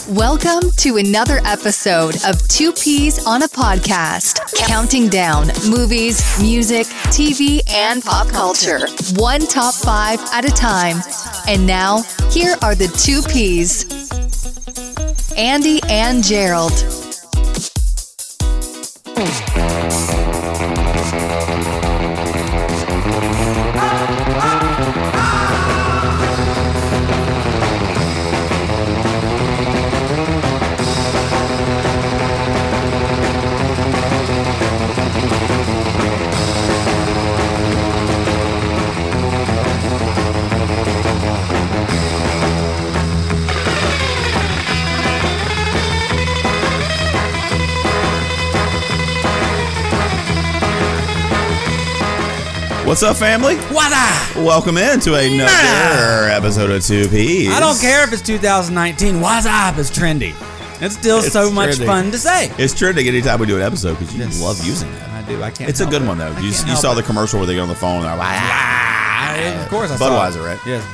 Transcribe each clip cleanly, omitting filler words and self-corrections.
Welcome to another episode of Two Peas on a Podcast, counting down movies, music, TV, and pop culture, one top 5 at a time. And now, here are the Two Peas, Andy and Gerald. What's up, family? What up? Welcome into another episode of Two Peas. I don't care if it's 2019. What's up is trendy. It's still so much fun to say. It's trending anytime we do an episode because you love using that. I do. I can't. It's a good one, though. You saw the commercial where they get on the phone and they're like, of course I saw Budweiser, right? Yes.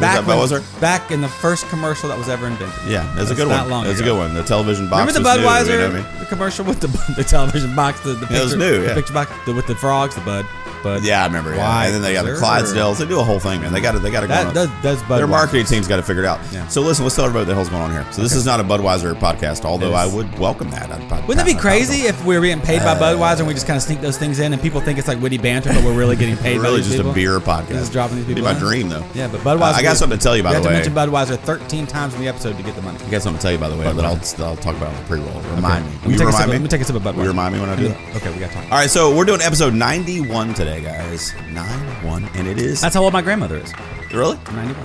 Back in the first commercial that was ever invented. Yeah, that's a good one. That's a good one. The television box. Remember the Budweiser, new, you know what I mean? the commercial with the television box, the picture, it was new, yeah. The picture box with the frogs, the Bud. Yeah, I remember. Yeah. And then they got the Clydesdales. They do a whole thing, man. They got it going on. Their marketing team's got to figure it out. Yeah. So listen, let's tell everybody what the hell's going on here. So this is not a Budweiser podcast, although I would welcome that. Wouldn't that be crazy if we were getting paid by Budweiser and we just kind of sneak those things in and people think it's like witty banter, but we're really getting paid by these people? Really just a beer podcast. Just dropping these people. It'd be my dream, though. Yeah, but Budweiser. I got something to tell you, by the way. You have to mention Budweiser 13 times in the episode to get the money. I got something to tell you, by the way, that I'll talk about on the pre-roll. Remind me. Will you remind me? Let me take a sip of Budweiser. Will you remind me when I do that? Okay, we got time. All right, so we're doing episode 91 today, guys. 91, and it is. That's how old my grandmother is. Really?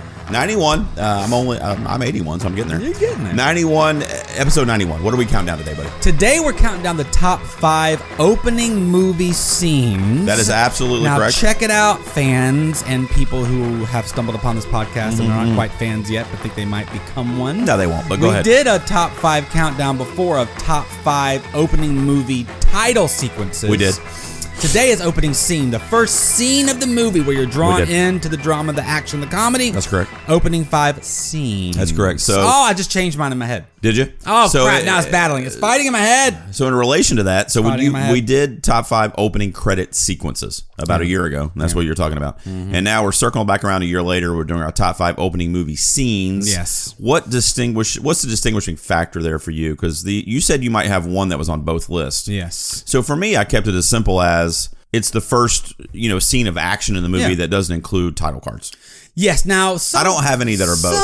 91. I'm 81, so I'm getting there. You're getting there. 91, episode 91. What are we counting down today, buddy? Today we're counting down the top 5 opening movie scenes. That is absolutely correct. Now check it out, fans and people who have stumbled upon this podcast and are not quite fans yet, but think they might become one. No, they won't, but go ahead. We did a top 5 countdown before of top 5 opening movie title sequences. We did. Today is opening scene, the first scene of the movie where you're drawn into the drama, the action, the comedy. That's correct. Opening 5 scenes. That's correct. So, I just changed mine in my head. Did you? Oh, crap. Now it's battling. It's fighting in my head. So in relation to that, so we did top 5 opening credit sequences about a year ago. And that's what you're talking about. Mm-hmm. And now we're circling back around a year later. We're doing our top 5 opening movie scenes. Yes. What's the distinguishing factor there for you? Because you said you might have one that was on both lists. Yes. So for me, I kept it as simple as it's the first, scene of action in the movie that doesn't include title cards. Yes. Now, I don't have any that are both.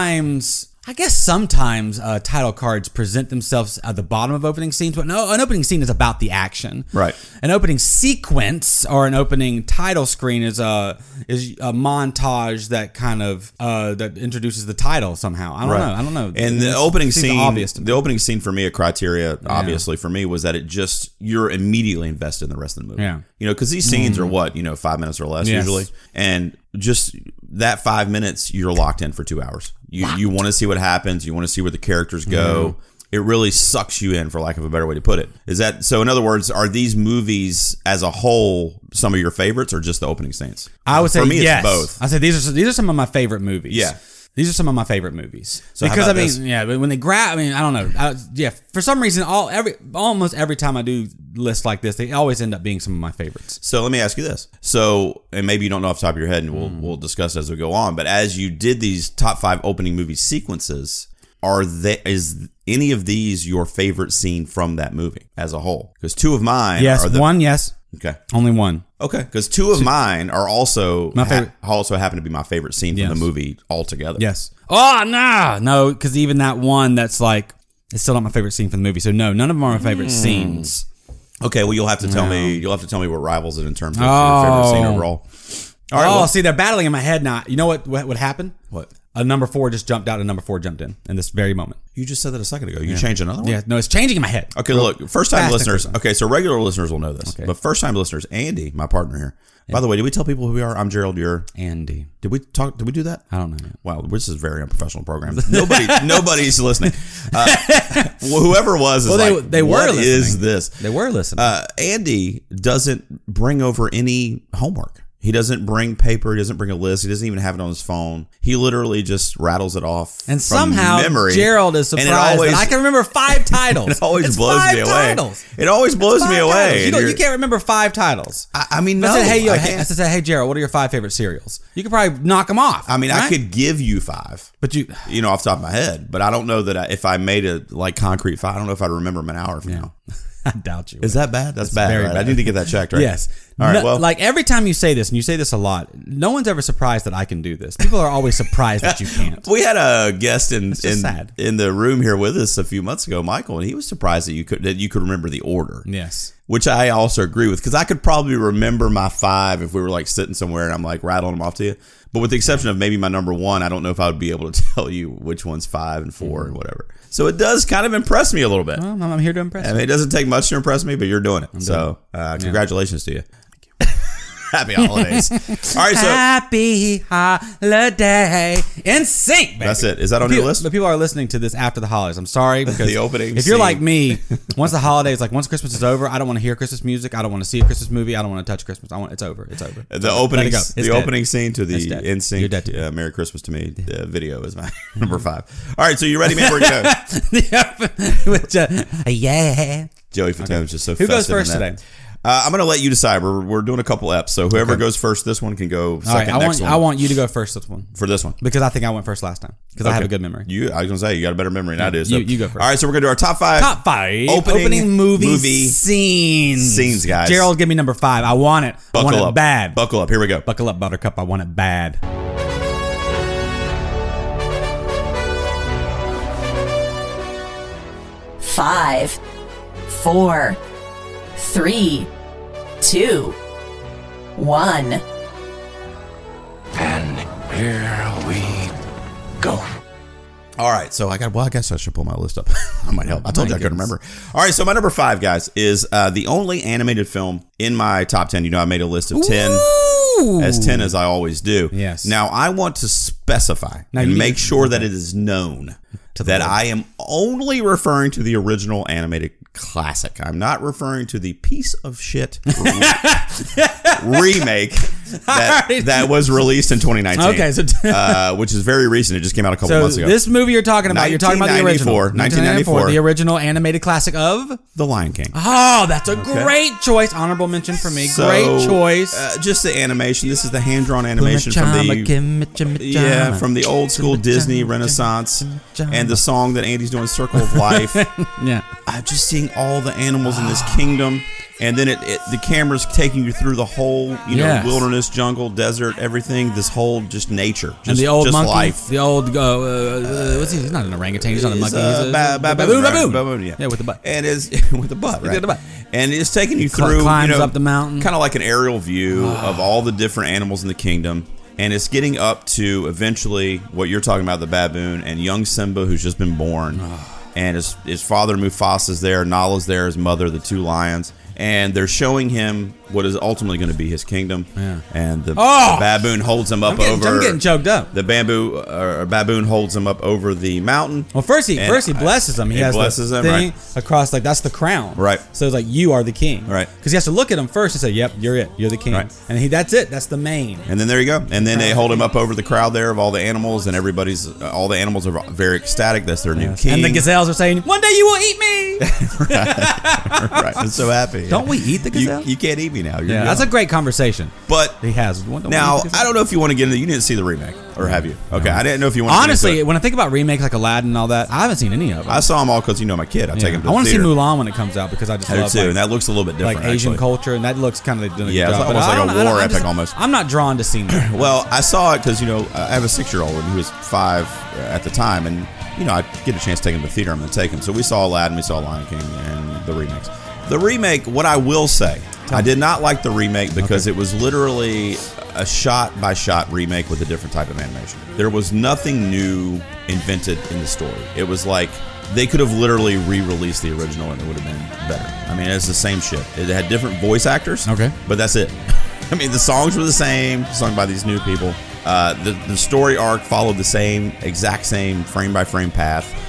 Sometimes title cards present themselves at the bottom of opening scenes, but no, an opening scene is about the action. Right. An opening sequence or an opening title screen is a montage that kind of that introduces the title somehow. I don't know. And the opening scene for me, a criteria obviously for me was that you're immediately invested in the rest of the movie. Yeah. Because these scenes are 5 minutes or less usually, and just that 5 minutes you're locked in for 2 hours. You want to see what happens. You want to see where the characters go. It really sucks you in, for lack of a better way to put it. Is that so? In other words, are these movies as a whole some of your favorites, or just the opening scenes? I would say for me, yes. It's both. I say these are some of my favorite movies. Yeah. These are some of my favorite movies. So because when they grab, I don't know. For some reason, almost every time I do lists like this, they always end up being some of my favorites. So let me ask you this. So, and maybe you don't know off the top of your head, and we'll discuss as we go on. But as you did these top 5 opening movie sequences, is any of these your favorite scene from that movie as a whole? Because 2 of mine. One. Yes. Okay. Only one. Okay, because 2 of mine are also my favorite. Also happen to be my favorite scene from the movie altogether. Yes. Oh no, because even that one that's like it's still not my favorite scene from the movie. So no, none of them are my favorite scenes. Okay, well you'll have to tell me. You'll have to tell me what rivals it in terms of your favorite scene overall. All right. See, they're battling in my head now. You know what would happen? What? A number 4 just jumped out and number 4 jumped in this very moment. You just said that a second ago. You changed another one? Yeah, no, it's changing in my head. Okay, look, first-time listeners. Okay, so regular listeners will know this. Okay. But first-time listeners, Andy, my partner here. Yeah. By the way, did we tell people who we are? I'm Gerald, you're Andy. Did we do that? I don't know. Wow, this is a very unprofessional program. Nobody's listening. Whoever was is they were listening. Is this? They were listening. Andy doesn't bring over any homework. He doesn't bring paper. He doesn't bring a list. He doesn't even have it on his phone. He literally just rattles it off. And from somehow memory. Gerald is surprised that I can remember 5 titles. It always blows me away. Titles. It always blows me away. You can't remember 5 titles. I mean, no. I said, hey, Gerald, what are your 5 favorite cereals? You could probably knock them off. I mean, right? I could give you 5. But you know, off the top of my head. But I don't know that if I made it like concrete 5, I don't know if I'd remember them an hour from now. I doubt you. Is that bad? That's bad, very right? bad. I need to get that checked, right? Yes. All right, well. Like every time you say this, and you say this a lot, no one's ever surprised that I can do this. People are always surprised that you can't. We had a guest in the room here with us a few months ago, Michael, and he was surprised that you could remember the order. Yes. Which I also agree with, because I could probably remember my 5 if we were like sitting somewhere and I'm like rattling them off to you. But with the exception of maybe my number 1, I don't know if I would be able to tell you which one's 5 and 4 and whatever. So it does kind of impress me a little bit. Well, I'm here to impress you. I mean, it doesn't take much to impress me, but you're doing it. So congratulations to you. Happy holidays. All right, so happy holiday in sync, baby. That's it. Is that on your list? But people are listening to this after the holidays. I'm sorry, because the opening if you're scene. like me, once the holidays, like once Christmas is over, I don't want to hear Christmas music. I don't want to see a Christmas movie. I don't want to touch Christmas. It's over. It's over. The opening scene to the NSYNC You're dead too. Merry Christmas to Me video is my number 5. All right, so you ready, man? We're going to go. Yeah. Joey Fatone is just so Who goes festive in first that. today? I'm going to let you decide. We're doing a couple eps, so whoever goes first, this one can go second. All right, next one. I want you to go first this one. For this one. Because I think I went first last time. Because I have a good memory. I was going to say, you got a better memory than I do. So. You go first. All right, so we're going to do our top 5. Top 5 opening movie scenes. Scenes, guys. Gerald, give me number 5. I want it. Buckle I want up. it bad. Buckle up. Here we go. Buckle up, Buttercup. I want it bad. Five, 4, 3, 2, 1. And here we go. All right, so I guess I should pull my list up. That might help. I told you I couldn't remember. All right, so my number 5, guys, is the only animated film in my top 10. You know, I made a list of 10, as 10 as I always do. Yes. Now, I want to specify and make sure that it is known that I am only referring to the original animated classic. I'm not referring to the piece of shit remake that was released in 2019. Okay, so which is very recent. It just came out a couple months ago. This movie you're talking about the original. 1994. The original animated classic of The Lion King. Oh, that's a great choice. Honorable mention for me. Great choice. Just the animation. This is the hand-drawn animation from the old school Disney Renaissance, and the song that Andy's doing, Circle of Life. Yeah. Just seeing all the animals in this kingdom, and then the camera's taking you through the whole, wilderness, jungle, desert, everything. This whole just nature, just, and the old just monkey, life. The old what's he? He's not an orangutan. He's not a monkey. He's a baboon. Yeah, with the butt. And is with the butt, right? With the butt. And it's taking you through, climbs up the mountain, kind of like an aerial view of all the different animals in the kingdom. And it's getting up to eventually what you're talking about, the baboon and young Simba, who's just been born. And his father Mufasa's there, Nala's there, his mother, the 2 lions. And they're showing him what is ultimately going to be his kingdom. Yeah. And the baboon holds him up over. I'm getting choked up. The baboon holds him up over the mountain. Well, first he blesses him. He has blesses the him, thing right. across, like that's the crown. Right. So it's like, you are the king. Right. Because he has to look at him first and say, yep, you're it. You're the king. Right. And that's it. That's the main. And then there you go. And then they hold him up over the crowd there of all the animals, and all the animals are very ecstatic. That's their new king. And the gazelles are saying, one day you will eat me. Right. I'm so happy. Don't we eat the gazelle? You can't eat me now. Yeah, that's a great conversation. But he has. Now, I don't know if you want to get into. You didn't see the remake, or have you? Okay, no. I didn't know if you want. Honestly, when I think about remakes like Aladdin and all that, I haven't seen any of them. I saw them all because my kid. I take him to the theater. I want to see Mulan when it comes out because I just love too, and that looks a little bit different, like Asian actually. Culture, and that looks kind of it's almost like a war epic almost. I'm not drawn to seeing that. Well, I saw it because I have a 6-year-old and he was 5 at the time, and I get a chance to take him to the theater. I'm going to take him. So we saw Aladdin, we saw Lion King, and the remakes. The remake, what I will say, I did not like the remake because it was literally a shot-by-shot remake with a different type of animation. There was nothing new invented in the story. It was like they could have literally re-released the original and it would have been better. I mean, it's the same shit. It had different voice actors, but that's it. I mean, the songs were the same, sung by these new people. The story arc followed the exact same frame-by-frame path.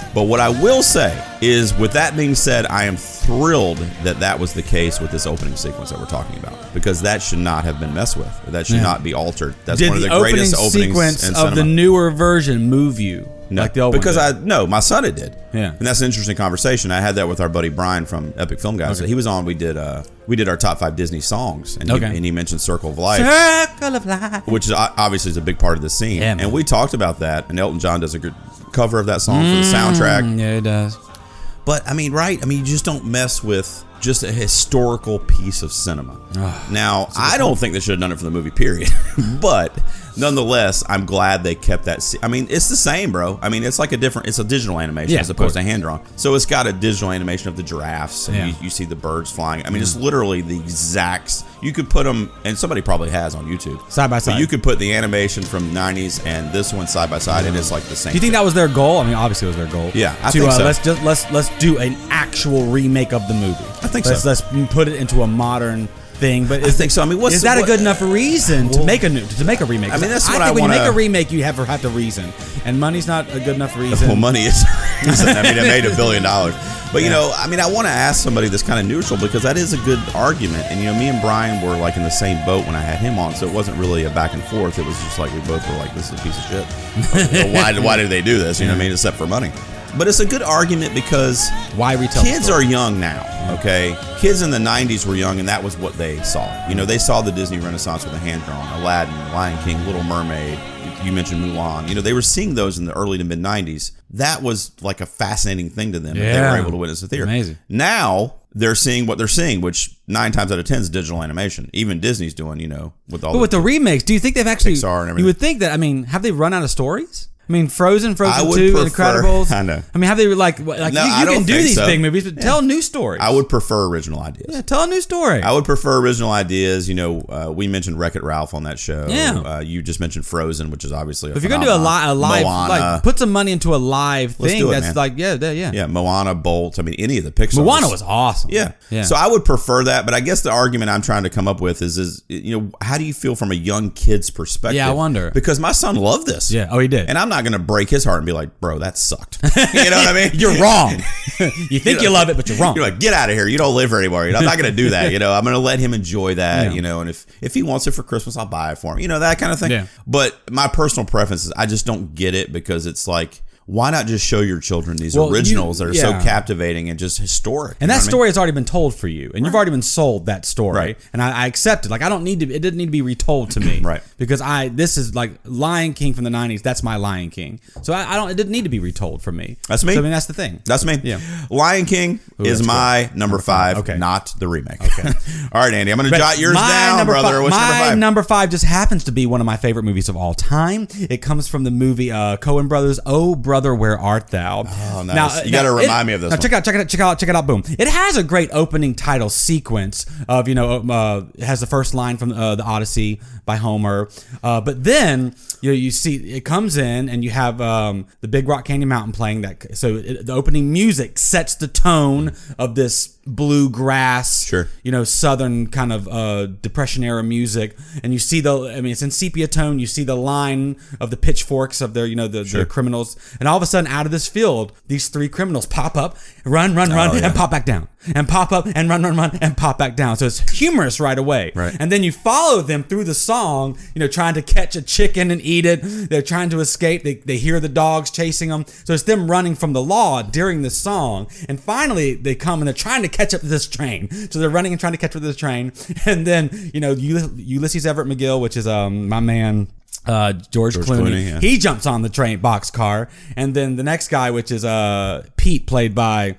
But what I will say is, with that being said, I am thrilled that that was the case with this opening sequence that we're talking about, because that should not have been messed with. That should not be altered. That's one of the greatest openings sequence in of cinema. the newer version move you? No, like the old because one did? my son it did. Yeah. And that's an interesting conversation. I had that with our buddy Brian from Epic Film Guys. Okay. He was on. We did our top 5 Disney songs, and he mentioned Circle of Life, Circle of Life, which is obviously is a big part of the scene. Yeah, man. And we talked about that. And Elton John does a good cover of that song for the soundtrack. Yeah, it does. But I mean, right? I mean, you just don't mess with just a historical piece of cinema. Now, I don't think they should have done it for the movie, period. But nonetheless, I'm glad they kept that. I mean, it's the same, bro. I mean, it's like it's a digital animation as opposed to hand drawn. So it's got a digital animation of the giraffes, and you see the birds flying. I mean, it's literally the exact. You could put them, and somebody probably has on YouTube, side by side. But you could put the animation from the 90s and this one side by side, and it's like the same. Do you think that was their goal? I mean, obviously it was their goal. Yeah, I think so. Let's do an actual remake of the movie. I think so. Let's put it into a modern thing. But I think so. I mean, is that a good enough reason to make a remake? I mean, that's I what think when wanna, you make a remake, you have to reason, and money's not a good enough reason. Well, money is. I mean, it made $1 billion. But you know, I mean, I want to ask somebody that's kind of neutral, because that is a good argument. And you know, me and Brian were like in the same boat when I had him on, so it wasn't really a back and forth. It was just like we both were like, "This is a piece of shit. Why did they do this? You know what I mean? Except for money." But it's a good argument because why retell kids are young now, okay? Kids in the 90s were young, and that was what they saw. You know, they saw the Disney Renaissance with the hand-drawn, Aladdin, Lion King, Little Mermaid. You mentioned Mulan. You know, they were seeing those in the early to mid-90s. That was like a fascinating thing to them that they were able to witness in the theater. Amazing. Now, they're seeing what they're seeing, which 9 times out of 10 is digital animation. Even Disney's doing, you know, with all with the remakes, do you think they've actually... Pixar and everything. You would think that, I mean, have they run out of stories? I mean, Frozen 2, prefer, Incredibles. I know. I mean, have they like No, you I don't can do think these so. big movies, but tell new stories. I would prefer original ideas. Yeah, tell a new story. I would prefer original ideas. You know, we mentioned Wreck-It Ralph on that show. Yeah. You just mentioned Frozen, which is obviously if you're gonna do a live, Moana, like put some money into a live thing. do it, That's man. like yeah. Yeah, Moana, Bolt. I mean, any of the Pixar. Moana was awesome. Yeah. Yeah. So I would prefer that, but I guess the argument I'm trying to come up with is you know, how do you feel from a young kid's perspective? Yeah, I wonder. Because my son loved this. Yeah. Oh, he did. And I'm not going to break his heart and be like, bro, that sucked. You know what I mean? You're wrong. You think you love it, but you're wrong. You're like, get out of here. You don't live here anymore. You know, I'm not going to do that. You know, I'm going to let him enjoy that. You know, and if he wants it for Christmas, I'll buy it for him. You know, that kind of thing. Yeah. But my personal preference is I just don't get it, because it's like, why not just show your children these originals that are so captivating and just historic? And that story has already been told for you, and you've already been sold that story. Right. And I accept it. Like, I don't need to. It didn't need to be retold to me. Right. Because this is like Lion King from the 90s. That's my Lion King. So I don't. It didn't need to be retold for me. That's me. So, I mean, that's the thing. That's me. Yeah. Lion King is my number 5, Okay. not the remake. Okay. All right, Andy, I'm going to jot yours down, number brother. What's my number 5? number 5 just happens to be one of my favorite movies of all time. It comes from the movie Coen Brothers. Oh, Brother, Where Art Thou? Oh, nice. You got to remind me of this one. Check it out. Boom. It has a great opening title sequence of, it has the first line from the Odyssey by Homer. But then, you see it comes in and you have the Big Rock Canyon Mountain playing that. So the opening music sets the tone of this bluegrass, southern kind of Depression era music. And you see it's in sepia tone. You see the line of the pitchforks of their, the criminals. And all of a sudden, out of this field, these 3 criminals pop up, run, and pop back down. And pop up and run, and pop back down. So it's humorous right away. Right. And then you follow them through the song, trying to catch a chicken and eat it. They're trying to escape. They hear the dogs chasing them. So it's them running from the law during the song. And finally, they come and they're trying to catch up to this train. So they're running and trying to catch up to this train. And then, Ulysses Everett McGill, which is my man, George Clooney. He jumps on the train boxcar, and then the next guy, which is Pete, played by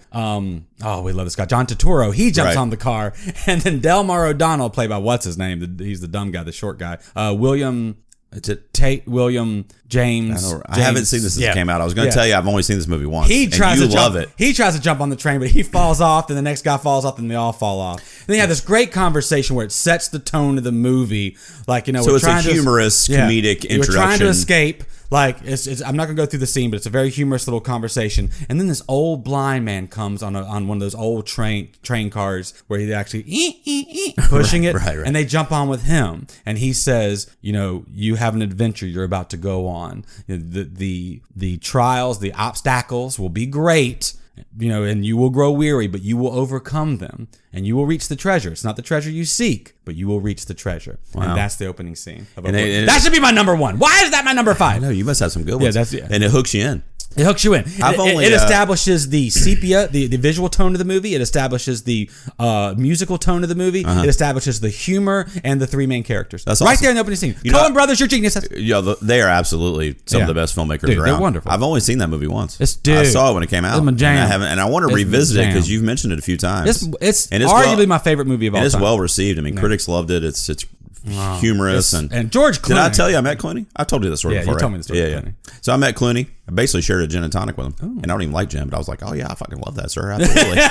we love this guy, John Turturro. He jumps on the car, and then Delmar O'Donnell, played by what's his name? He's the dumb guy, the short guy. William James. I haven't seen this since it came out. I was going to tell you I've only seen this movie once. He tries and to love it. He tries to jump on the train, but he falls off, and the next guy falls off, and they all fall off. Then you have this great conversation where it sets the tone of the movie. Like, you know, So we're it's a trying to- humorous, comedic We're trying introduction. to escape. Like, I'm not going to go through the scene, but it's a very humorous little conversation. And then this old blind man comes on one of those old train cars where he's actually pushing it. Right. And they jump on with him. And he says, you know, you have an adventure you're about to go on. You know, the trials, the obstacles will be great. You know, and you will grow weary, but you will overcome them, and you will reach the treasure. It's not the treasure you seek, but you will reach the treasure. Wow. And that's the opening scene. And that should be my number one. Why is that my number 5? No, you must have some good ones. And it hooks you in. It hooks you in. It establishes the sepia, the visual tone of the movie. It establishes the musical tone of the movie. It establishes the humor and the 3 main characters. That's right awesome. there in the opening scene. Coen Brothers, you're geniuses. Yeah, they are absolutely some of the best filmmakers Dude, around. they're wonderful. I've only seen that movie once. Dude, I saw it when it came out. It's my jam. And I want to revisit it because you've mentioned it a few times. It's arguably my favorite movie of all time. And it's well received. I mean, critics loved it. It's humorous. And George Clooney. Did I tell you I met Clooney? I told you the story before. You told me the story. Yeah. So I met Clooney. I basically shared a gin and tonic with him. And I don't even like gin, but I was like, oh, yeah, I fucking love that, sir. Absolutely.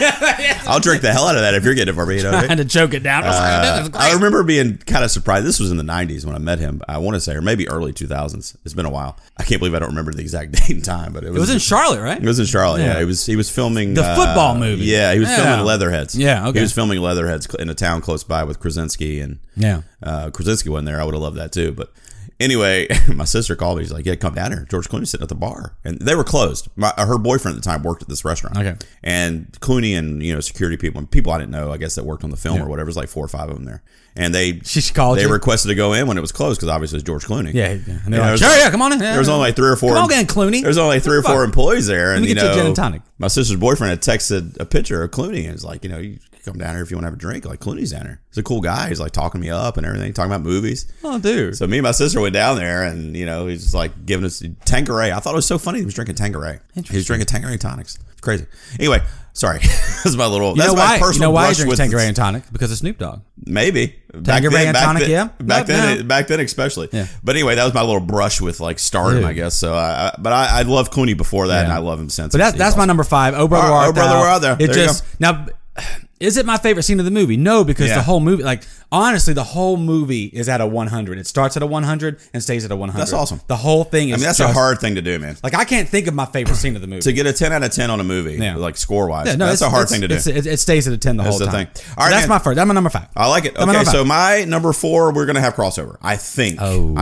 I'll drink the hell out of that if you're getting it for me. You know what I mean? Trying to choke it down. I remember being kind of surprised. This was in the 90s when I met him. I want to say, or maybe early 2000s. It's been a while. I can't believe I don't remember the exact date and time, but it was in Charlotte, right? It was in Charlotte. Yeah, he was filming the football movie. Yeah, he was filming Leatherheads. Yeah, okay. He was filming Leatherheads in a town close by with Krasinski, and Krasinski wasn't there. I would have loved that too, but. Anyway, my sister called me. She's like, yeah, come down here. George Clooney's sitting at the bar. And they were closed. Her boyfriend at the time worked at this restaurant. Okay. And Clooney and, security people, and people I didn't know, I guess, that worked on the film or whatever. It was like 4 or 5 of them there. And they requested to go in when it was closed because obviously it's George Clooney. Yeah. And they're like, sure, come on in. There was only like 3 or 4. Come on in, Clooney. There was only like 3 or 4 employees there. Let And, me get you a gin and tonic. My sister's boyfriend had texted a picture of Clooney and was like, you come down here if you want to have a drink. Like, Clooney's down here. He's a cool guy. He's like talking me up and everything, talking about movies. Oh, dude. So me and my sister went down there and, he's just like giving us Tanqueray. I thought it was so funny he was drinking Tanqueray. He was drinking Tanqueray tonics. It's crazy. Anyway, sorry. That's my little, that's my personal You know why he brush drinks with Tanqueray and tonic? Because of Snoop Dogg. Maybe. Tanqueray and tonic, yeah. Back then especially. Yeah. But anyway, that was my little brush with like stardom, I guess. So, I loved Clooney before that, and I love him since. But that's my number 5. Oh, Brother, Where Art Thou. Brother, Where Art Thou. It just now. Is it my favorite scene of the movie? No, because the whole movie, like, honestly, the whole movie is at a 100. It starts at a 100 and stays at a 100. That's awesome. The whole thing is that's a hard thing to do, man. Like, I can't think of my favorite scene of the movie. To get a 10 out of 10 on a movie, like score-wise, that's a hard thing to do. It stays at a 10 the whole time. That's the thing. All right, that's my first. That's my number 5. I like it. Okay, so my number 4, we're going to have crossover. I think.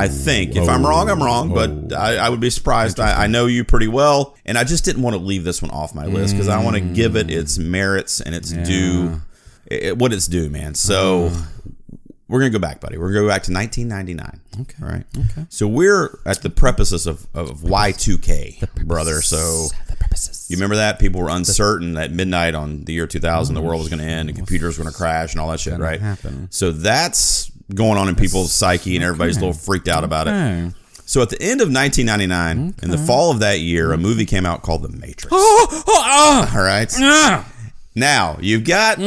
If I'm wrong, I'm wrong, but I would be surprised. I know you pretty well, and I just didn't want to leave this one off my list because I want to give it its merits and its due. What it's due, man. So we're gonna go back, buddy. We're gonna go back to 1999. Okay. All right. Okay. So we're at the precipice of Y2K, brother. So you remember that people were uncertain at midnight on the year 2000, the world was gonna end, and computers were gonna crash, and all that shit, right? So that's going on in people's psyche, and everybody's a little freaked out about it. So at the end of 1999, in the fall of that year, a movie came out called The Matrix. All right. Now, you've got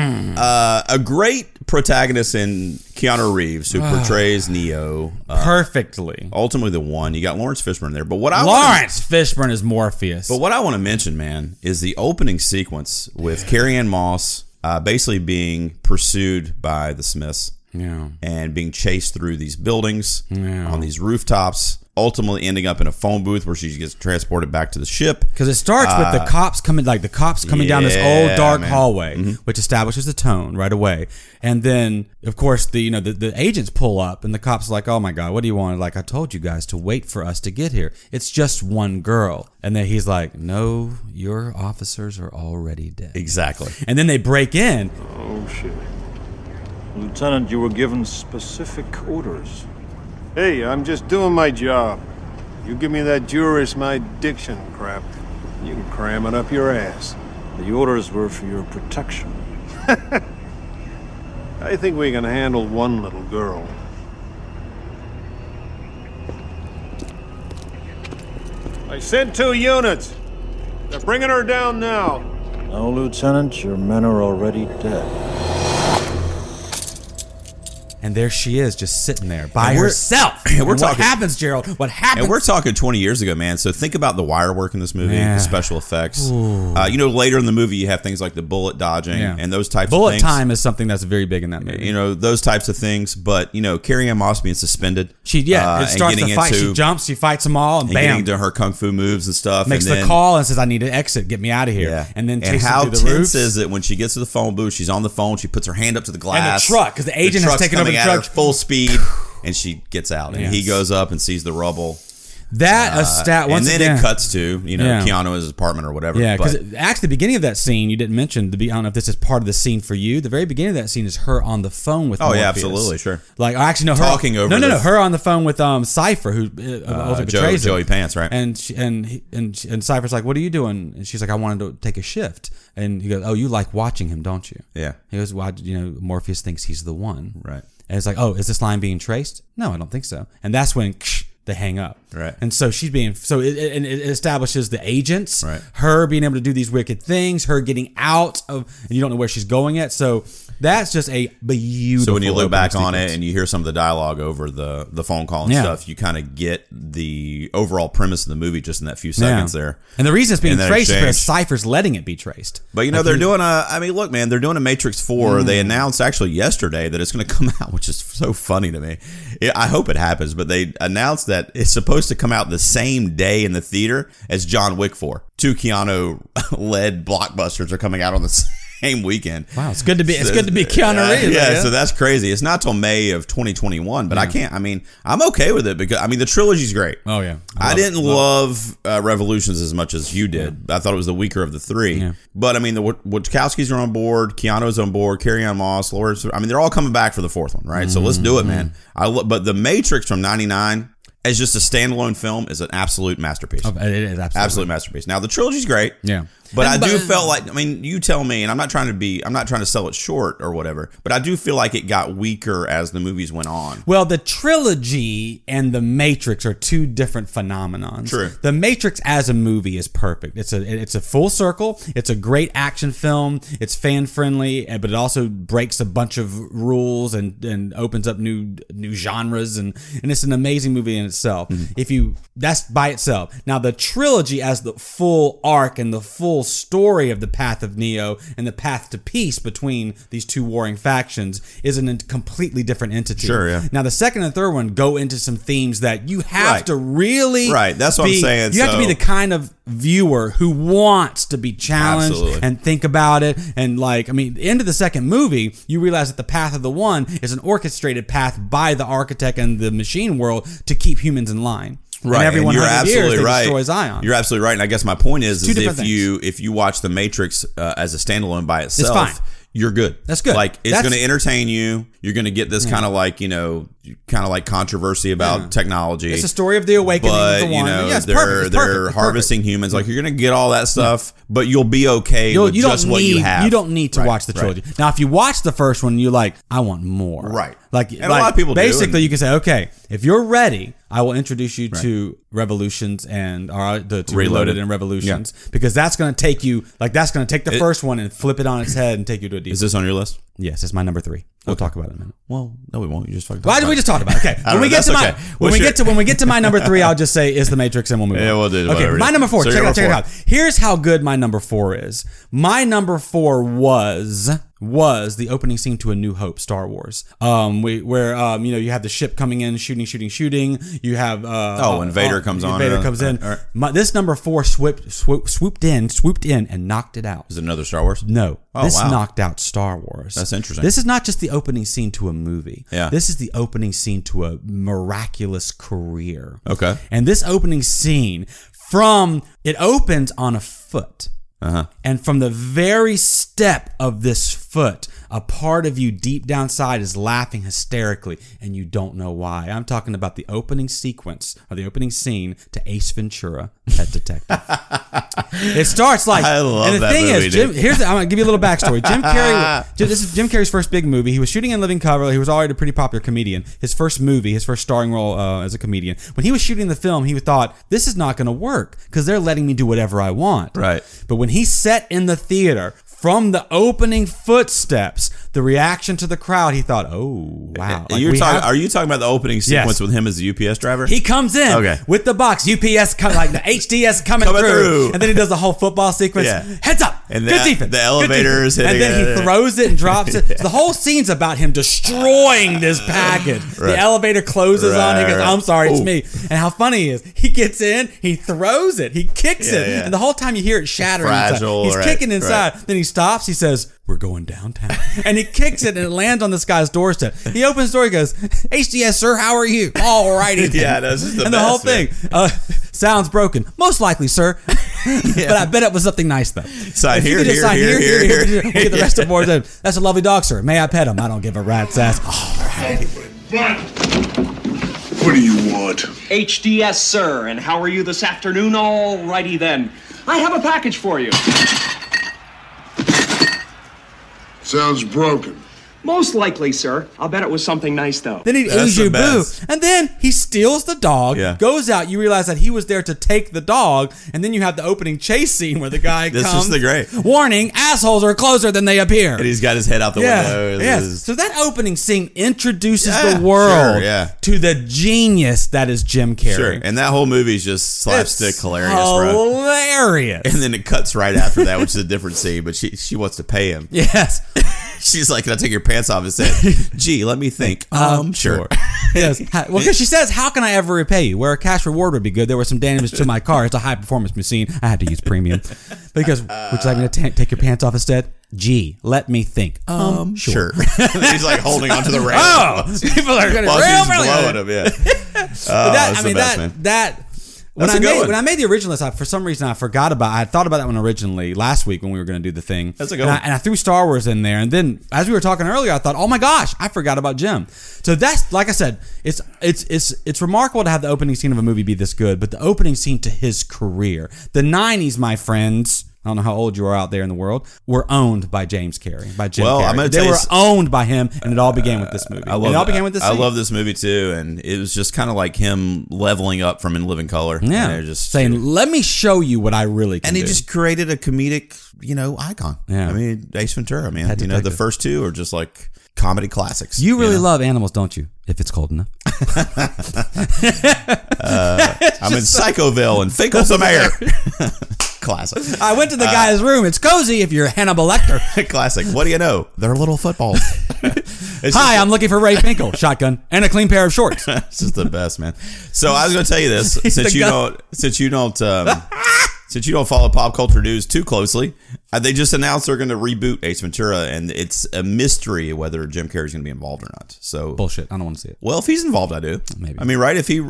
a great protagonist in Keanu Reeves who portrays Neo perfectly. Ultimately the one. You got Lawrence Fishburne there. But Lawrence Fishburne is Morpheus. But what I want to mention, man, is the opening sequence with Carrie-Anne Moss basically being pursued by the Smiths and being chased through these buildings on these rooftops. Ultimately ending up in a phone booth where she gets transported back to the ship. Because it starts with the cops coming down this old dark hallway, which establishes the tone right away. And then, of course, the agents pull up, and the cops are like, "Oh my God, what do you want?" Like, I told you guys to wait for us to get here. It's just one girl. And then he's like, "No, your officers are already dead." Exactly. And then they break in. Oh shit, Lieutenant, you were given specific orders. Hey, I'm just doing my job. You give me that jurist my diction crap, you can cram it up your ass. The orders were for your protection. I think we can handle one little girl. I sent 2 units. They're bringing her down now. No, Lieutenant, your men are already dead. And there she is, just sitting there by And we're- herself. and we're what talking- happens, Gerald? What happens? And we're talking 20 years ago, man. So think about the wire work in this movie, Yeah. the special effects. Later in the movie, you have things like the bullet dodging and those types of bullet things. time is something that's very big in that movie. Those types of things. But, Carrie Ann Moss being suspended. It and starts getting the fight. into- She jumps, she fights them all, and and bam. getting into her kung fu moves and stuff. Makes and the then, call and says, I need to exit. Get me out of here. Yeah. And then and chases how through the tense roof. is it when she gets to the phone booth, she's on the phone, she puts her hand up to the glass. And the truck, because the agent has truck's taken over coming the at her truck. full speed, and she gets out. And he Yes. goes up and sees the rubble. That a stat once and then again. it cuts to, Keanu in his apartment or whatever. Yeah, because But- actually, the beginning of that scene, you didn't mention. I don't know if this is part of the scene for you. The very beginning of that scene is her on the phone with. Oh, Morpheus. yeah, absolutely, sure. Like, actually, no, her Talking over No, the- her on the phone with Cypher, who ultimately betrays him. Joey Pants, right? And Cypher's like, "What are you doing?" And she's like, "I wanted to take a shift." And he goes, "Oh, you like watching him, don't you?" Yeah. He goes, "Why? Morpheus thinks he's the one." Right. And it's like, "Oh, is this line being traced?" No, I don't think so. And that's when they hang up. Right. And so she's being it establishes the agents, Right. her being able to do these wicked things, her getting out of, and you don't know where she's going yet. So that's just a beautiful. So when you look back on sequence. it and you hear some of the dialogue over the phone call and Yeah. stuff, you kind of get the overall premise of the movie just in that few seconds there. And the reason it's being And that traced is because exchange. Cypher's letting it be traced. But they're doing look, man, they're doing a Matrix 4. They announced actually yesterday that it's going to come out, which is so funny to me. I hope it happens, but they announced that it's supposed to come out the same day in the theater as John Wick 4. 2 Keanu-led blockbusters are coming out on the same weekend. Wow, it's good to be Keanu Reeves. Yeah, so that's crazy. It's not till May of 2021, but I can't. I'm okay with it because the trilogy's great. Oh yeah, I didn't love Revolutions as much as you did. Yeah. I thought it was the weaker of the three. Yeah. But the Wachowskis are on board. Keanu's on board. Carrie Ann Moss, Lawrence. They're all coming back for the fourth one, right? So let's do it, man. But The Matrix from '99 as just a standalone film is an absolute masterpiece. It is absolute masterpiece. Now the trilogy's great. Yeah. But I do felt like, you tell me, and I'm not trying to sell it short or whatever, but I do feel like it got weaker as the movies went on. Well, the trilogy and the Matrix are two different phenomenons. True. The Matrix as a movie is perfect. It's a full circle. It's a great action film. It's fan friendly, but it also breaks a bunch of rules and opens up new genres, and it's an amazing movie in itself. Mm-hmm. That's by itself. Now the trilogy as the full arc and the full story of the path of Neo and the path to peace between these two warring factions is a completely different entity. Sure, yeah. Now the second and third one go into some themes that you have to really that's what I'm saying. You have to be the kind of viewer who wants to be challenged Absolutely. and think about it. And the end of the second movie, you realize that the path of the one is an orchestrated path by the architect and the machine world to keep humans in line. Right, and every 100 you're absolutely years, they right. destroy Zion. You're absolutely right, and I guess my point is different if you watch The Matrix as a standalone by itself, fine. You're good. That's good. It's going to entertain you. You're going to get this kind of controversy about technology. It's a story of the awakening but of the one. they're harvesting humans. Like, you're going to get all that stuff, but you'll be okay with just what you have. You don't need to watch the trilogy. Now, if you watch the first one, you're like, I want more. Right. And a lot of people do, basically, you can say, okay, if you're ready, I will introduce you to Revolutions and to Reloaded and Revolutions, because that's going to take you, that's going to take the first one and flip it on its head and take you to a deep. Is this on your list? Yes, it's my number 3. We'll talk about it in a minute. Well, no, we won't. You just fucking. Why did we just talk about it? Okay. When we get to my number 3, I'll just say is The Matrix, and we'll move on. Yeah, we'll do it. Okay, my number 4. So Check it out. Here's how good my number 4 is. My number 4 was the opening scene to A New Hope, Star Wars. Where you have the ship coming in, shooting. You have when Vader comes on. Vader comes in. This number 4 swooped in and knocked it out. Is it another Star Wars? No. Oh, This wow. knocked out Star Wars. That's interesting. This is not just the opening scene to a movie. Yeah. This is the opening scene to a miraculous career. Okay. And this opening scene it opens on a foot. Uh-huh. And from the very step of this foot, a part of you deep down inside is laughing hysterically, and you don't know why. I'm talking about the opening sequence, or the opening scene to Ace Ventura, Pet Detective. It starts like, I love and the that thing movie, is, dude. I'm going to give you a little backstory. Jim Carrey, this is Jim Carrey's first big movie. He was shooting in Living Color. He was already a pretty popular comedian. His first starring role as a comedian. When he was shooting the film, he thought, this is not going to work because they're letting me do whatever I want. Right. But when he sat in the theater, from the opening footsteps, the reaction to the crowd, he thought, "Oh wow!" Like, Are you talking about the opening sequence with him as the UPS driver? He comes in with the box, UPS, like the HDS coming through, and then he does the whole football sequence. Yeah. Heads up, and good defense. The elevator is hitting, and then he throws it and drops it. So the whole scene's about him destroying this package. Right. The elevator closes on. He goes, "I'm sorry, it's me." And how funny he is, he gets in, he throws it, he kicks it, and the whole time you hear it shattering. Fragile, He's kicking inside. Then he stops. He says, "We're going downtown," and he kicks it, and it lands on this guy's doorstep. He opens the door. He goes, "HDS, sir, how are you?" All righty. Yeah, this is the and best, the whole thing sounds broken. Most likely, sir. But I bet it was something nice though. Sign here. We'll get the rest of the board. That's a lovely dog, sir. May I pet him? I don't give a rat's ass. All right. What do you want? HDS, sir. And how are you this afternoon? All righty then. I have a package for you. Sounds broken. Most likely, sir. I'll bet it was something nice, though. Then he'd ooze you boo. And then he steals the dog, goes out. You realize that he was there to take the dog. And then you have the opening chase scene where the guy comes. This is the great. Warning, assholes are closer than they appear. And he's got his head out the window. Yes. So that opening scene introduces the world to the genius that is Jim Carrey. Sure. And that whole movie is just slapstick hilarious, bro. Hilarious. And then it cuts right after that, which is a different scene, but she wants to pay him. Yes. She's like, "Can I take your pants off?" And said, "Gee, let me think." Sure. Yes. Well, because she says, "How can I ever repay you? Where a cash reward would be good. There was some damage to my car. It's a high performance machine. I had to use premium." Because would you like me to take your pants off instead? Gee, let me think. Sure. And he's like holding onto the rail. People are going to blowing him. Yeah. When I made the original list, for some reason I forgot about. I thought about that one originally last week when we were going to do the thing. That's a good one. And I threw Star Wars in there, and then as we were talking earlier, I thought, "Oh my gosh, I forgot about Jim." So that's, like I said, it's remarkable to have the opening scene of a movie be this good, but the opening scene to his career, the '90s, my friends. I don't know how old you are out there in the world, were owned by James Carrey, by Jim Carrey. I'm gonna they were owned by him, and it all began with this movie. I love this movie too, and it was just kind of like him leveling up from In Living Color. Yeah, and just saying, "Let me show you what I really can." And he do. just created a comedic, icon. Yeah, I mean, Ace Ventura, man. The first two are just like comedy classics. You really love animals, don't you? If it's cold enough. I'm in Psychoville and Finkel some air. Classic. I went to the guy's room. It's cozy if you're Hannibal Lecter. Classic. What do you know? They're little footballs. Hi, I'm looking for Ray Finkel. Shotgun and a clean pair of shorts. This is the best, man. So I was going to tell you this since you don't follow pop culture news too closely. They just announced they're going to reboot Ace Ventura, and it's a mystery whether Jim Carrey's going to be involved or not. So bullshit. I don't want to see it. Well, if he's involved, I do. Maybe. I mean, right? If he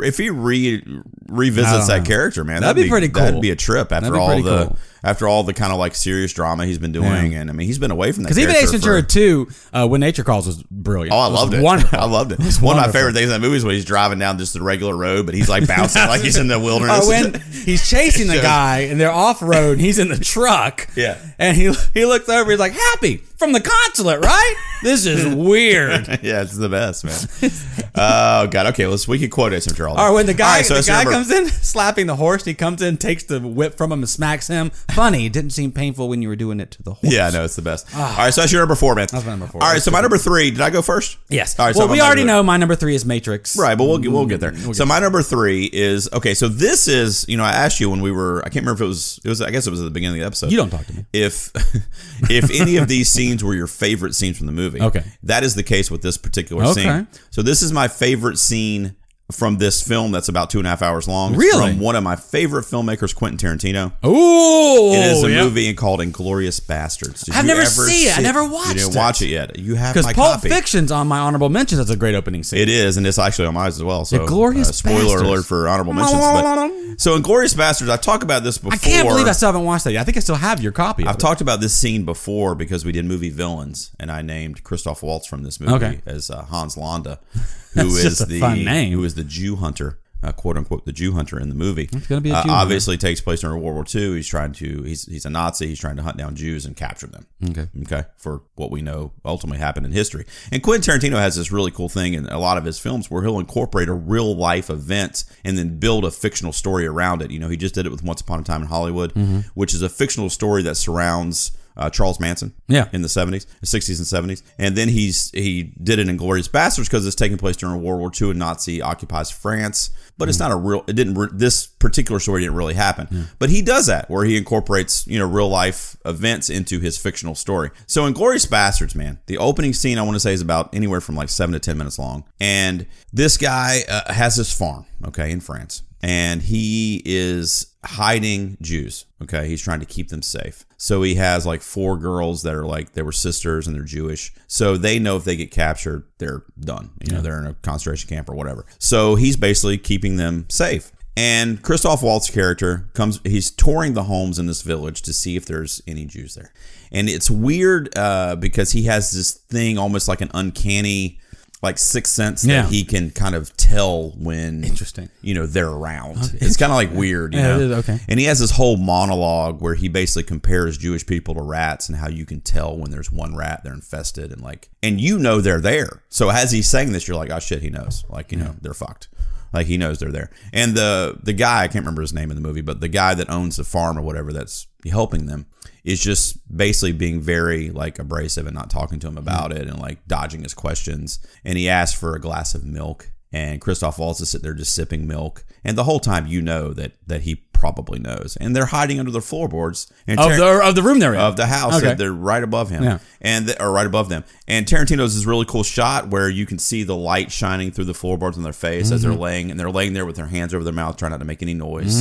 revisits that character, man, that'd be pretty cool. That'd be a trip after all the kind of like serious drama he's been doing, and I mean, he's been away from that. Because even Ace Ventura 2, When Nature Calls, was brilliant. Oh, I loved it. Wonderful. I loved it. One of my favorite things in that movie is when he's driving down just the regular road, but he's like bouncing like he's in the wilderness. Or when he's chasing the guy and they're off road, and he's in the truck. Yeah, and he looks over. He's like, "Happy from the consulate, right? This is weird." Yeah, it's the best, man. Oh God. Okay, we can quote Ace Ventura. Or when the guy comes in slapping the horse, he comes in, takes the whip from him, and smacks him. Funny, it didn't seem painful when you were doing it to the horse. Yeah, I know, it's the best. All right, so that's your number 4, man. That's my number 4. All right, so my number 3. Did I go first? Yes. All right. Well, we already know my number 3 is Matrix. Right, but we'll get there. So my number 3 is okay. So this is, I asked you when we were. I can't remember if it was. I guess it was at the beginning of the episode. You don't talk to me. If any of these scenes were your favorite scenes from the movie, okay, that is the case with this particular scene. So this is my favorite scene from this film that's about 2.5 hours long. It's really? From one of my favorite filmmakers, Quentin Tarantino. Ooh! It is a movie called Inglourious Bastards. I've never seen it. I never watched it. You didn't watch it yet. You have my Pulp copy. Fiction's on my honorable mentions. That's a great opening scene. It is, and it's actually on mine as well. So, Inglourious spoiler alert for honorable mentions. So, Inglourious Bastards, I've talked about this before. I can't believe I still haven't watched that yet. I think I still have your copy of I've talked about this scene before because we did movie villains, and I named Christoph Waltz from this movie as Hans Landa, who is the Jew hunter. "Quote unquote," the Jew hunter in the movie. It's going to be a Jew obviously takes place during World War II. He's a Nazi. He's trying to hunt down Jews and capture them. Okay. For what we know ultimately happened in history. And Quentin Tarantino has this really cool thing in a lot of his films where he'll incorporate a real life event and then build a fictional story around it. He just did it with Once Upon a Time in Hollywood, which is a fictional story that surrounds Charles Manson. Yeah. In the 60s and 70s. And then he did it in Inglourious Basterds because it's taking place during World War II and Nazi occupies France. But it's not this particular story didn't really happen. But he does that where he incorporates, real life events into his fictional story. So in Inglourious Basterds, man, the opening scene I want to say is about anywhere from like 7 to 10 minutes long. And this guy has this farm, okay, in France. And he is hiding Jews. Okay. He's trying to keep them safe. So he has like 4 girls that are like, they were sisters and they're Jewish. So they know if they get captured, they're done. They're in a concentration camp or whatever. So he's basically keeping them safe. And Christoph Waltz's character he's touring the homes in this village to see if there's any Jews there. And it's weird because he has this thing almost like an uncanny, like sixth sense that he can kind of tell when they're around. Okay. It's kind of like weird, you know. Okay. And he has this whole monologue where he basically compares Jewish people to rats and how you can tell when there's one rat they're infested and they're there. So as he's saying this, you're like, oh shit, he knows. They're fucked. Like he knows they're there. And the guy, I can't remember his name in the movie, but the guy that owns the farm or whatever that's helping them is just basically being very like abrasive and not talking to him about it and like dodging his questions. And he asked for a glass of milk and Christoph Waltz is sitting there just sipping milk. And the whole time that he probably knows. And they're hiding under the floorboards and of the room they're in. Of the house. Okay. They're right above him. Yeah. Or right above them. And Tarantino's this really cool shot where you can see the light shining through the floorboards on their face as they're laying there with their hands over their mouth trying not to make any noise.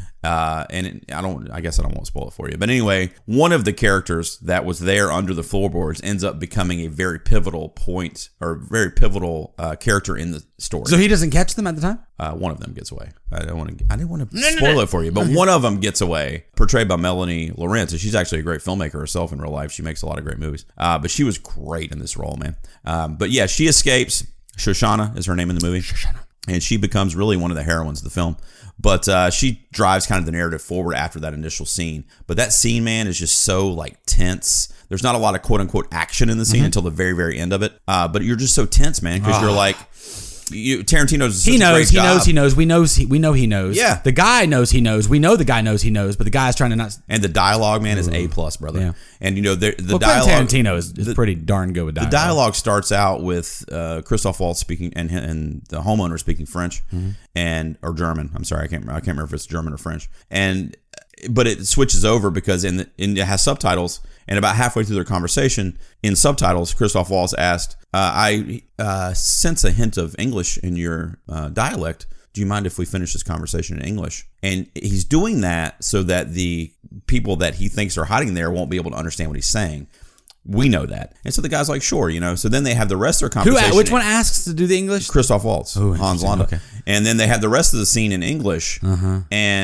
I guess I don't want to spoil it for you. But anyway, one of the characters that was there under the floorboards ends up becoming a very pivotal point or very pivotal character in the story. So he doesn't catch them at the time? One of them gets away. I didn't want to spoil it for you, but one of them gets away, portrayed by Melanie Laurent. So she's actually a great filmmaker herself in real life. She makes a lot of great movies. But she was great in this role, man. But yeah, she escapes. Shoshana is her name in the movie. Shoshana. And she becomes really one of the heroines of the film. But she drives kind of the narrative forward after that initial scene. But that scene, man, is just so like tense. There's not a lot of quote unquote action in the scene until the very, very end of it. But you're just so tense, man, because you're like, Tarantino's such a great job. He knows. We know he knows. Yeah. The guy knows he knows. We know the guy knows he knows, but the guy's trying to not. And the dialogue, man, is A+, brother. Yeah. And the dialogue. Tarantino is pretty darn good with dialogue. The dialogue starts out with Christoph Waltz speaking and the homeowner speaking French or German. I'm sorry, I can't remember if it's German or French. But it switches over because it has subtitles. And about halfway through their conversation, in subtitles, Christoph Waltz asked, I sense a hint of English in your dialect. Do you mind if we finish this conversation in English? And he's doing that so that the people that he thinks are hiding there won't be able to understand what he's saying. We know that. And so the guy's like, sure, So then they have the rest of their conversation. Which one asks to do the English? Christoph Waltz, Hans Landa. Okay. And then they have the rest of the scene in English. And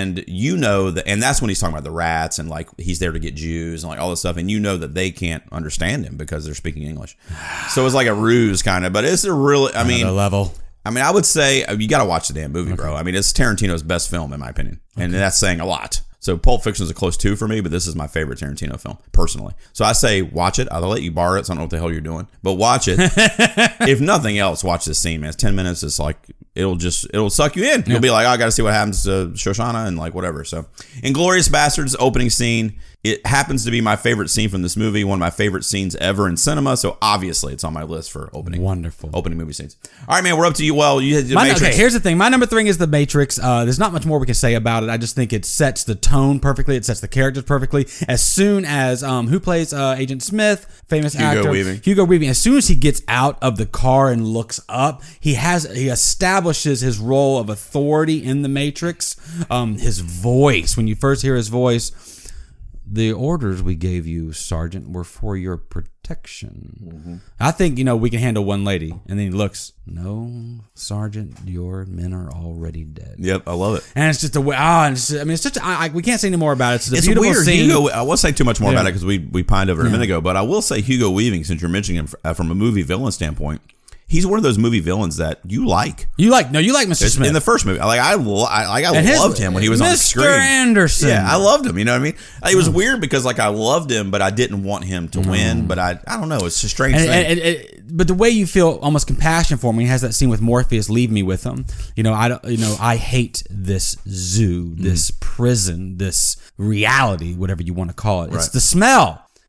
and that's when he's talking about the rats and like he's there to get Jews and like all this stuff. And that they can't understand him because they're speaking English. So it's like a ruse kind of, but it's a really, Another level. I would say you got to watch the damn movie, bro. It's Tarantino's best film in my opinion. And that's saying a lot. So Pulp Fiction is a close 2 for me, but this is my favorite Tarantino film, personally. So I say watch it. I'll let you borrow it, so I don't know what the hell you're doing. But watch it. If nothing else, watch this scene, man. It's 10 minutes. It's like, it'll suck you in. You'll be like, oh, I got to see what happens to Shoshana and like whatever. So Inglourious Basterds opening scene. It happens to be my favorite scene from this movie, one of my favorite scenes ever in cinema. So obviously it's on my list for opening movie scenes. All right, man, we're up to you. Well, you had the Matrix. Okay, here's the thing. My number 3 is The Matrix. There's not much more we can say about it. I just think it sets the tone perfectly. It sets the characters perfectly. As soon as who plays Agent Smith, famous actor Hugo Weaving. As soon as he gets out of the car and looks up, he establishes his role of authority in the Matrix. His voice, when you first hear his voice. The orders we gave you, Sergeant, were for your protection. I think, we can handle one lady. And then he looks, no, Sergeant, your men are already dead. Yep, I love it. And it's just it's such we can't say any more about it. It's a beautiful weird scene. I won't say too much more about it because we pined over it a minute ago, but I will say Hugo Weaving, since you're mentioning him from a movie villain standpoint, he's one of those movie villains that you like. You like Mr. Smith. In the first movie. I loved him when he was on screen. Mr. Anderson. Yeah, I loved him. You know what I mean? It was weird because I loved him, but I didn't want him to win. But I don't know. It's a strange thing. But the way you feel almost compassion for him when he has that scene with Morpheus, leave me with him. I hate this zoo, this prison, this reality, whatever you want to call it. It's the smell.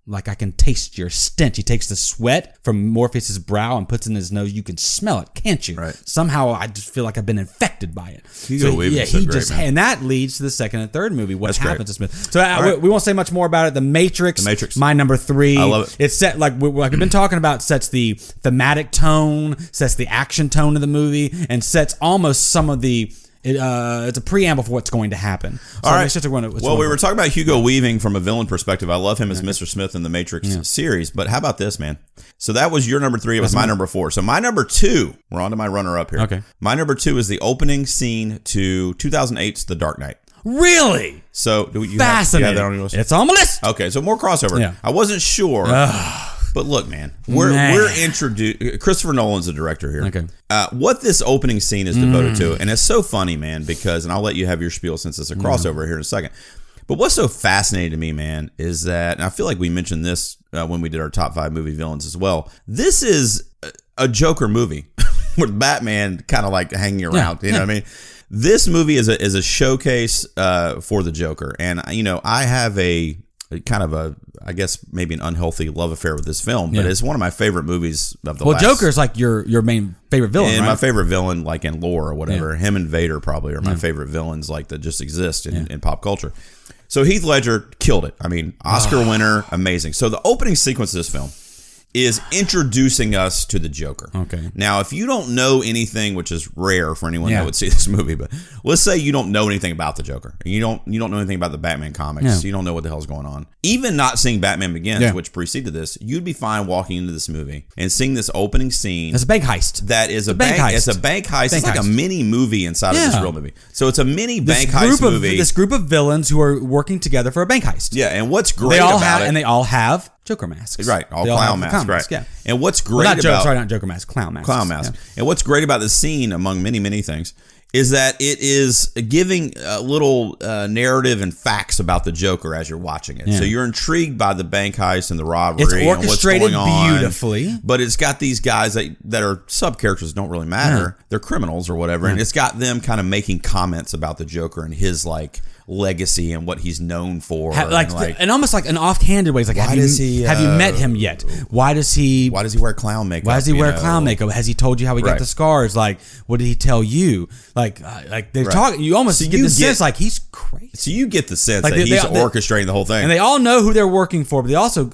like I can taste your stench. He takes the sweat from Morpheus's brow and puts it in his nose. You can smell it, can't you? Right. Somehow I just feel like I've been infected by it. Hugo Weaving's so great, man. And that leads to the second and third movie. What That's happens great. to Smith? So we won't say much more about it. The Matrix. My number 3. I love it. It's set like we've been talking about. Sets the thematic tone, sets the action tone of the movie, and sets almost some of the. It's a preamble for what's going to happen. So all right. It's just Well, we were talking about Hugo Weaving from a villain perspective. I love him as Mr. Smith in the Matrix series. But how about this, man? So that was your number 3. It was my number 4. So my number 2. We're on to my runner-up here. Okay. My number 2 is the opening scene to 2008's The Dark Knight. Really? So do you fascinating. have that on your list? It's on my list. Okay, so more crossover. Yeah. I wasn't sure. But look, man, we're introduced. Christopher Nolan's the director here. Okay. What this opening scene is devoted to, and it's so funny, man, because, and I'll let you have your spiel since it's a crossover here in a second. But what's so fascinating to me, man, is that, and I feel like we mentioned this when we did our top 5 movie villains as well. This is a Joker movie with Batman kind of like hanging around. You know what I mean? This movie is a showcase for the Joker, and I have a kind of a, I guess maybe an unhealthy love affair with this film, but it's one of my favorite movies of the last. Well, Joker's like your main favorite villain, and right? my favorite villain, like in lore or whatever. Him and Vader probably are my favorite villains, like that just exist in pop culture. So Heath Ledger killed it. I mean, Oscar winner, amazing. So the opening sequence of this film is introducing us to the Joker. Okay. Now, if you don't know anything, which is rare for anyone that would see this movie, but let's say you don't know anything about the Joker. You don't know anything about the Batman comics. Yeah. You don't know what the hell's going on. Even not seeing Batman Begins, which preceded this, you'd be fine walking into this movie and seeing this opening scene. It's a bank heist. That is a bank heist. It's a bank heist. It's like a mini movie inside of this real movie. So it's a mini bank heist movie. This group of villains who are working together for a bank heist. Yeah, and what's great about it, and they all have Joker masks. Right, all clown masks, right. Yeah. And what's great not Joker masks, clown masks. Clown masks. Yeah. And what's great about this scene, among many, many things, is that it is giving a little narrative and facts about the Joker as you're watching it. Yeah. So you're intrigued by the bank heist and the robbery. It's and orchestrated what's going on, beautifully. But it's got these guys that are sub-characters, don't really matter. They're criminals or whatever. And it's got them kind of making comments about the Joker and his, like, legacy and what he's known for, and almost like an offhanded way. It's like, have you met him yet? Why does he wear clown makeup? Why does he wear clown makeup? Has he told you how he got the scars? Like, what did he tell you? Like they're talking. You almost get the sense like he's crazy. So you get the sense that he's orchestrating the whole thing, and they all know who they're working for, but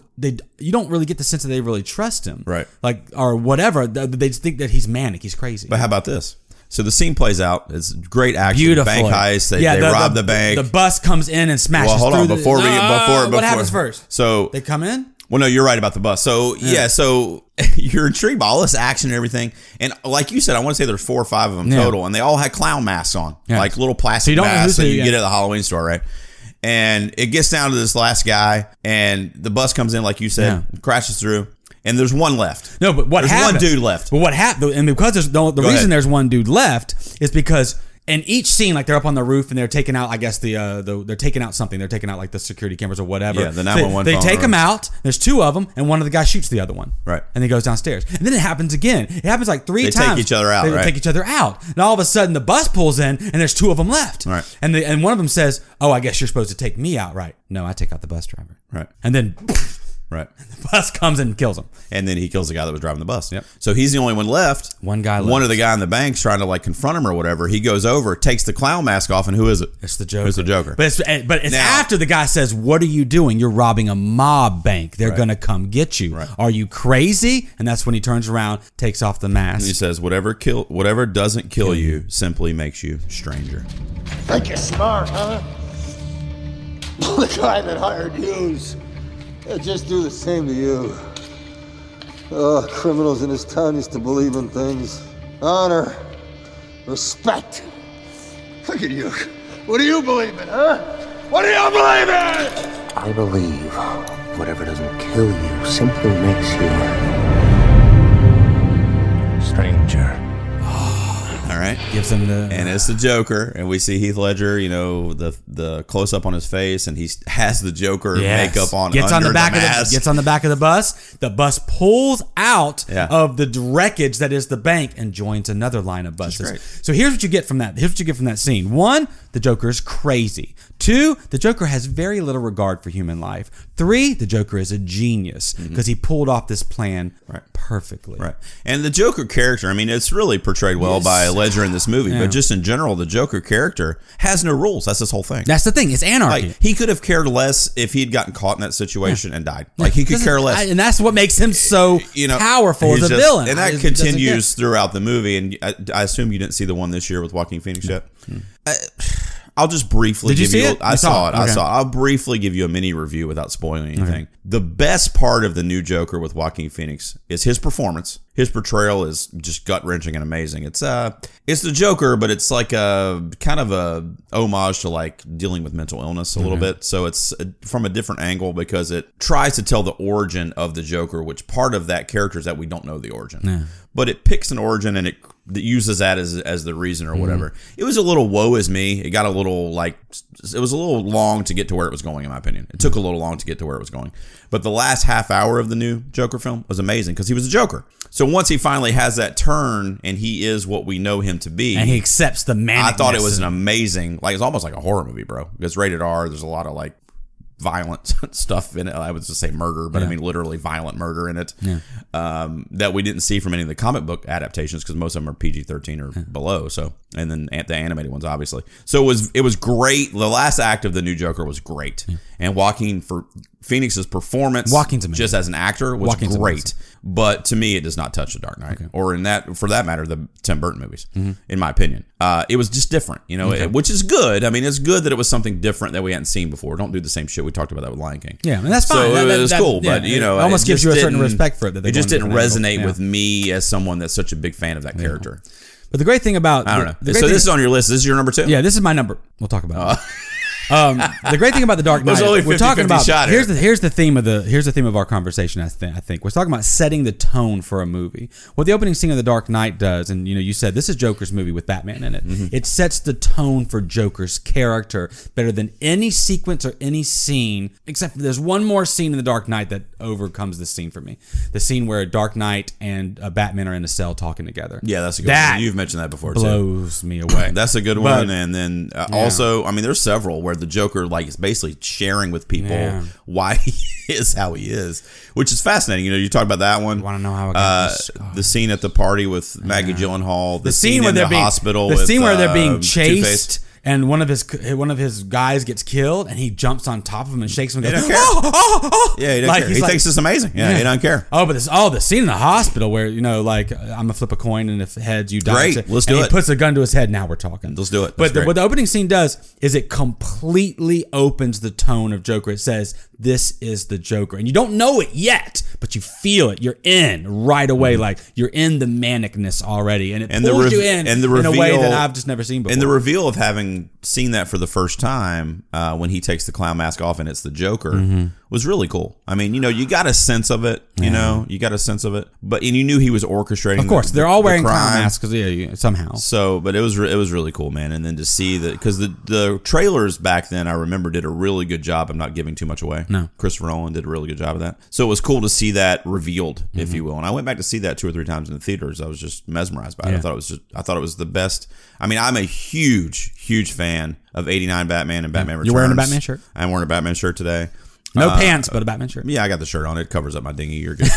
you don't really get the sense that they really trust him, right? Like, or whatever. They just think that he's manic, he's crazy. But how about this? So the scene plays out. It's great action. Beautiful. Bank heist. They rob the bank. The bus comes in and smashes through. Well, hold on. Before what happens first? So they come in? Well, no, you're right about the bus. So, so you're intrigued by all this action and everything. And like you said, I want to say there's 4 or 5 of them total. And they all had clown masks on. Like little plastic masks that you get at the Halloween store, right? And it gets down to this last guy. And the bus comes in, like you said, crashes through. And there's one left. No, but there's one dude left. But what happened? And because the reason there's one dude left is because in each scene, like they're up on the roof and they're taking out, I guess they're taking out something. They're taking out like the security cameras or whatever. Yeah, the 911. They take them out. There's 2 of them, and one of the guys shoots the other one. Right. And he goes downstairs. And then it happens again. It happens like 3 times. They take each other out. They take each other out. And all of a sudden, the bus pulls in, and there's 2 of them left. Right. And one of them says, "Oh, I guess you're supposed to take me out, right?" "No, I take out the bus driver." Right. And then. Right. The bus comes and kills him. And then he kills the guy that was driving the bus. Yep. So he's the only one left. One guy left. One of the guy in the bank's trying to like confront him or whatever. He goes over, takes the clown mask off, and who is it? It's the Joker. It's the Joker. But it's now, after the guy says, "What are you doing? You're robbing a mob bank. They're going to come get you. Right. Are you crazy?" And that's when he turns around, takes off the mask. And he says, whatever doesn't kill you simply makes you stranger. Think you're smart, huh? The guy that hired you's. They'll just do the same to you. Oh, criminals in this town used to believe in things. Honor, respect. Look at you. What do you believe in, huh? What do you believe in? I believe whatever doesn't kill you simply makes you stranger. All right. Gives him and it's the Joker, and we see Heath Ledger, the close up on his face, and he has the Joker makeup on. Gets on the back of the bus. The bus pulls out of the wreckage that is the bank and joins another line of buses. So here's what you get from that. Here's what you get from that scene. 1, the Joker is crazy. 2, the Joker has very little regard for human life. 3, the Joker is a genius because he pulled off this plan perfectly. Right. And the Joker character, I mean, it's really portrayed well by Ledger in this movie, but just in general, the Joker character has no rules. That's his whole thing. That's the thing. It's anarchy. Like, he could have cared less if he'd gotten caught in that situation and died. Like, he could care less. And that's what makes him so powerful as a villain. And that continues throughout the movie. And I assume you didn't see the one this year with Joaquin Phoenix yet. I'll just briefly give you. I saw it. I'll briefly give you a mini review without spoiling anything. The best part of the new Joker with Joaquin Phoenix is his performance. His portrayal is just gut wrenching and amazing. It's the Joker, but it's like a kind of a homage to like dealing with mental illness a little bit. So it's from a different angle because it tries to tell the origin of the Joker, which part of that character is that we don't know the origin. But it picks an origin and it uses that as the reason or whatever. It was a little woe is me. It got a little it was a little long to get to where it was going, in my opinion. It took a little long to get to where it was going. But the last half hour of the new Joker film was amazing because he was a Joker. So once he finally has that turn and he is what we know him to be. And he accepts the manicness. I thought it was an amazing, it's almost like a horror movie, bro. It's rated R. There's a lot of violent stuff in it. I would just say murder, but I mean literally violent murder in it that we didn't see from any of the comic book adaptations because most of them are PG-13 or below. So, and then the animated ones, obviously. So it was great. The last act of the new Joker was great, and Joaquin Phoenix's performance, just as an actor, was great. Amazing. But to me, it does not touch The Dark Knight, or for that matter, the Tim Burton movies. In my opinion, it was just different, which is good. I mean, it's good that it was something different that we hadn't seen before. Don't do the same shit. We talked about that with Lion King. Yeah, and that's fine. So it was cool, but it almost gives you a certain respect for it. It just didn't resonate with me as someone that's such a big fan of that character. But the great thing about I don't know. So this is on your list. This is your number 2. Yeah, this is my number. We'll talk about it. The great thing about The Dark Knight, There's only 50, we're talking about shot here's the theme of our conversation. I think we're talking about setting the tone for a movie. What the opening scene of The Dark Knight does, and you said this is Joker's movie with Batman in it. It sets the tone for Joker's character better than any sequence or any scene, except for there's one more scene in The Dark Knight that overcomes this scene for me. The scene where Dark Knight and Batman are in a cell talking together. Yeah, that's a good one. You've mentioned that before. Blows me away. That's a good one. And then also, I mean, there's several where the Joker is basically sharing with people why he is how he is, which is fascinating. You talk about that one. I want to know how it got the scene at the party with Maggie Gyllenhaal, the scene where in the hospital, the scene where they're being chased. Two-Face. And one of his guys gets killed, and he jumps on top of him and shakes him. And goes, he don't care. Yeah, he doesn't care. He thinks it's amazing. Yeah, he doesn't care. Oh, but the scene in the hospital where I'm gonna flip a coin, and if heads you die. Great, let's do it. He puts a gun to his head. Now we're talking. Let's do it. But what the opening scene does is it completely opens the tone of Joker. It says this is the Joker, and you don't know it yet, but you feel it. You're in right away, like you're in the manicness already, and it pulls you in a way that I've just never seen before. And the reveal of having seen that for the first time when he takes the clown mask off and it's the Joker was really cool. I mean, you got a sense of it. You got a sense of it, and you knew he was orchestrating. Of course, they're all wearing clown masks somehow. So, but it was really cool, man. And then to see that, because the trailers back then, I remember, did a really good job. I'm not giving too much away. No, Christopher Nolan did a really good job of that. So it was cool to see that revealed, if you will. And I went back to see that 2 or 3 times in the theaters. I was just mesmerized by it. I thought it was the best. I mean, I'm a huge fan of '89 Batman and Batman Returns. You're wearing a Batman shirt? I'm wearing a Batman shirt today. No pants, but a Batman shirt. Yeah, I got the shirt on. It covers up my dinghy. You're good.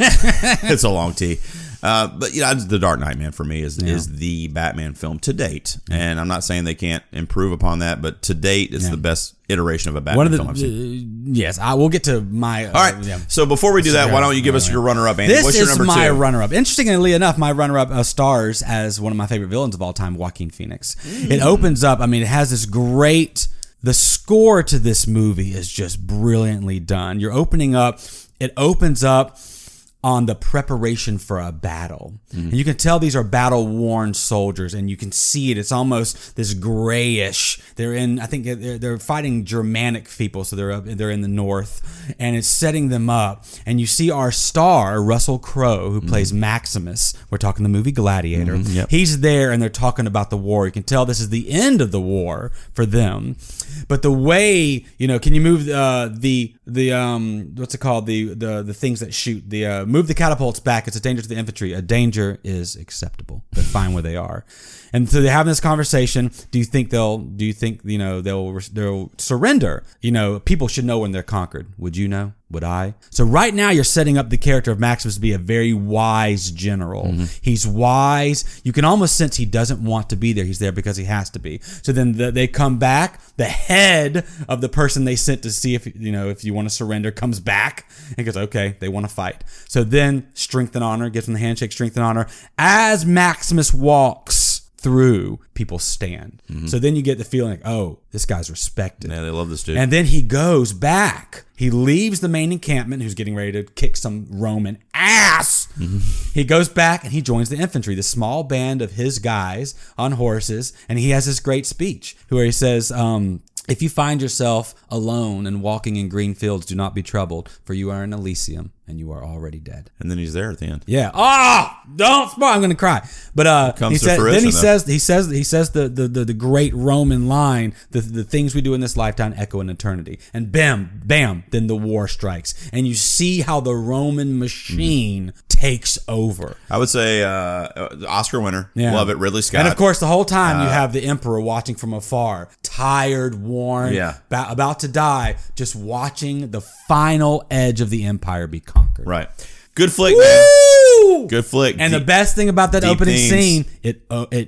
It's a long tee. But The Dark Knight, man, for me is the Batman film to date. And I'm not saying they can't improve upon that, but to date, it's the best iteration of a Batman film I've seen. Yes, I will get to my. All right. So before we do that, why don't you give us your runner-up, Andy? What's your number 2? This is my runner-up. Interestingly enough, my runner-up stars as one of my favorite villains of all time, Joaquin Phoenix. It opens up. I mean, it has this great. The score to this movie is just brilliantly done. You're opening up. It opens up on the preparation for a battle. And you can tell these are battle-worn soldiers, and you can see it. It's almost this grayish. I think they're fighting Germanic people, so they're in the north, and it's setting them up. And you see our star, Russell Crowe, who plays Maximus. We're talking the movie Gladiator. Yep. He's there, and they're talking about the war. You can tell this is the end of the war for them. But the way, can you move the what's it called, the things that shoot, the move the catapults back. It's a danger to the infantry. A danger is acceptable. They're fine where they are. And so they're having this conversation. Do you think they'll surrender? People should know when they're conquered. Would you know? Would I? So right now you're setting up the character of Maximus to be a very wise general. Mm-hmm. He's wise. You can almost sense he doesn't want to be there. He's there because he has to be. So then they come back. The head of the person they sent to see if you want to surrender comes back and goes, okay, they want to fight. So then strength and honor, gives him the handshake, strength and honor. As Maximus walks through, people stand. Mm-hmm. So then you get the feeling like, oh, this guy's respected. Yeah, they love this dude. And then he goes back. He leaves the main encampment, who's getting ready to kick some Roman ass. Mm-hmm. He goes back and he joins the infantry, the small band of his guys on horses. And he has this great speech where he says, if you find yourself alone and walking in green fields, do not be troubled, for you are in Elysium and you are already dead. And then he's there at the end. Yeah. Don't spoil. I'm going to cry. But he says the great Roman line, the things we do in this lifetime echo in eternity. And bam, then the war strikes. And you see how the Roman machine takes over. I would say Oscar winner. Yeah. Love it. Ridley Scott. And of course, the whole time you have the emperor watching from afar, tired, worn, about to die, just watching the final edge of the empire be conquered. Right. Good flick, man. Good flick. And the best thing about that opening scene, it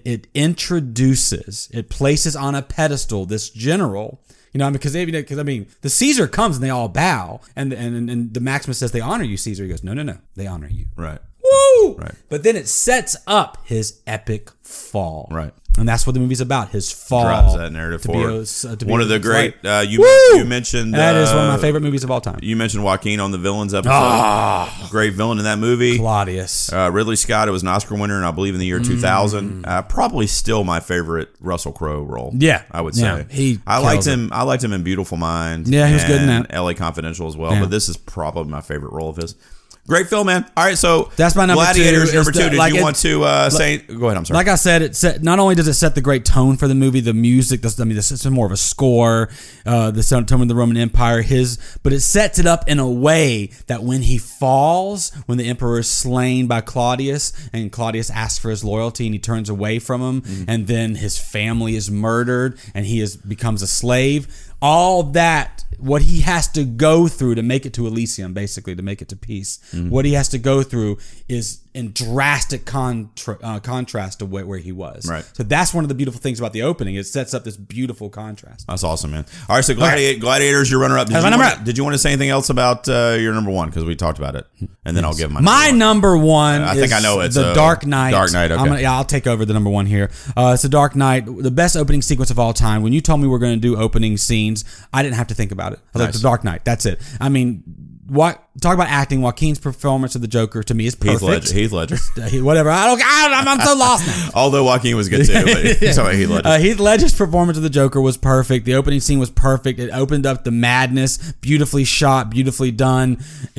introduces, it places on a pedestal this general. Because the Caesar comes and they all bow, and the Maximus says they honor you, Caesar. He goes, no, they honor you. Right. Woo! Right. But then it sets up his epic fall. Right. And that's what the movie's about, his fall. Drives that narrative forward. One of the great, you mentioned... That is one of my favorite movies of all time. You mentioned Joaquin on the Villains episode. Great villain in that movie. Claudius. Ridley Scott, it was an Oscar winner, and I believe in the year 2000. Probably still my favorite Russell Crowe role. Yeah. I would say. Yeah, I liked him in Beautiful Mind. Yeah, he was good in that. LA Confidential as well, but this is probably my favorite role of his. Great film, man. All right, so that's my number Gladiators, two. Number two. Did you want to say? Go ahead. I'm sorry. Like I said, not only does it set the great tone for the movie, the music. This is more of a score. The tone of the Roman Empire. But it sets it up in a way that when he falls, when the emperor is slain by Claudius, and Claudius asks for his loyalty, and he turns away from him, and then his family is murdered, and he becomes a slave. All that, what he has to go through to make it to Elysium, basically, to make it to peace. What he has to go through is in drastic contrast to where he was. Right. So that's one of the beautiful things about the opening. It sets up this beautiful contrast. That's awesome, man. All right, so Gladiators, your runner-up. Did you want to say anything else about your number one? Because we talked about it. And then I'll give my number one. I think I know it's The Dark Knight. Dark Knight, okay. I'll take over the number one here. It's The Dark Knight, the best opening sequence of all time. When you told me we're going to do opening scenes, I didn't have to think about it. I was like, The Dark Knight, that's it. I mean, talk about acting. Joaquin's performance of the Joker to me is perfect. Heath Ledger. Whatever. I'm so lost now. Although Joaquin was good too, but talking about Heath Ledger. Heath Ledger's performance of the Joker was perfect. The opening scene was perfect. It opened up the madness. Beautifully shot, beautifully done.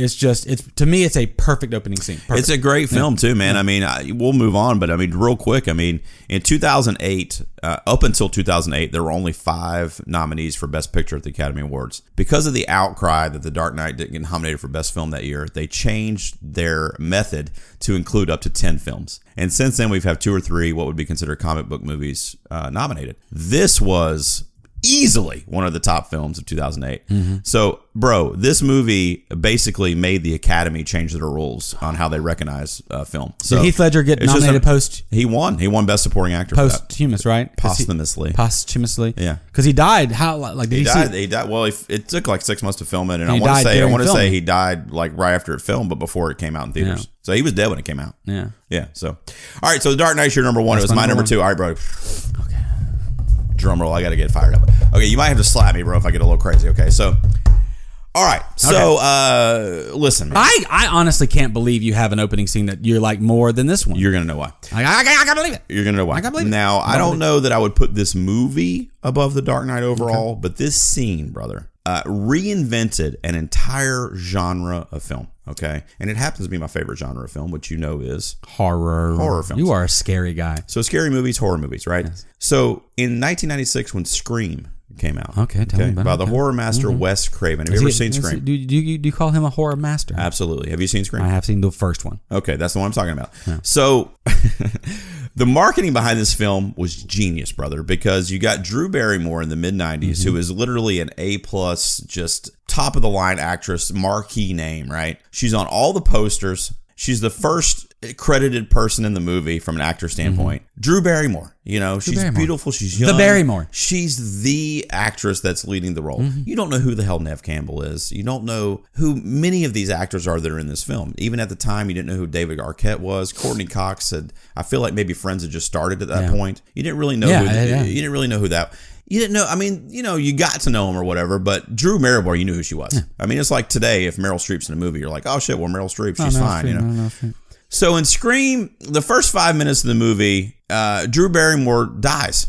To me, it's a perfect opening scene. Perfect. It's a great film too, man. I mean, we'll move on, but I mean, real quick. I mean, in 2008, up until 2008, there were only 5 nominees for Best Picture at the Academy Awards. Because of the outcry that The Dark Knight didn't get nominated for Best Film that year, they changed their method to include up to 10 films. And since then, we've had 2 or 3 what would be considered comic book movies nominated. This was easily one of the top films of 2008. So, bro, this movie basically made the Academy change their rules on how they recognize film. So did Heath Ledger get nominated post? He won. He won Best Supporting Actor posthumous, right? Posthumously. Yeah, because he died. How? He died. Well, it took like 6 months to film it, and I want to say he died like right after it filmed, but before it came out in theaters. Yeah. So he was dead when it came out. Yeah. So, all right. So The Dark Knight's your number one. It was my number 2. All right, bro. Okay. Drum roll. I got to get fired up. Okay, you might have to slap me, bro, if I get a little crazy. Okay, so, all right. So, listen, man. I honestly can't believe you have an opening scene that you like more than this one. You're going to know why. I can't believe it. You're going to know why. I can't believe it. Now, I don't know that I would put this movie above The Dark Knight overall, but this scene, brother, reinvented an entire genre of film. Okay, and it happens to be my favorite genre of film, which you know is horror films. You are a scary guy. So scary movies, horror movies, right? Yes. So in 1996, when Scream came out. Okay, tell me about by it. the horror master Wes Craven. Have you ever seen Scream? Do you call him a horror master? Absolutely. Have you seen Scream? I have seen the first one. Okay, that's the one I'm talking about. Yeah. So, the marketing behind this film was genius, brother, because you got Drew Barrymore in the mid-90s, who is literally an A+, just top-of-the-line actress, marquee name, right? She's on all the posters. She's the first credited person in the movie from an actor standpoint. Drew Barrymore, she's Barrymore. beautiful. She's young. The Barrymore. She's the actress that's leading the role. You don't know who the hell Neve Campbell is. You don't know who many of these actors are that are in this film. Even at the time, you didn't know who David Arquette was. Courtney Cox said, I feel like maybe Friends had just started at that point. You didn't really know you didn't really know who that. You didn't know. I mean, you got to know him or whatever, but Drew Barrymore, you knew who she was. Yeah. I mean, it's like today, if Meryl Streep's in a movie, you're like, oh shit, well, Meryl Streep, she's fine, So in Scream, the first 5 minutes of the movie, Drew Barrymore dies.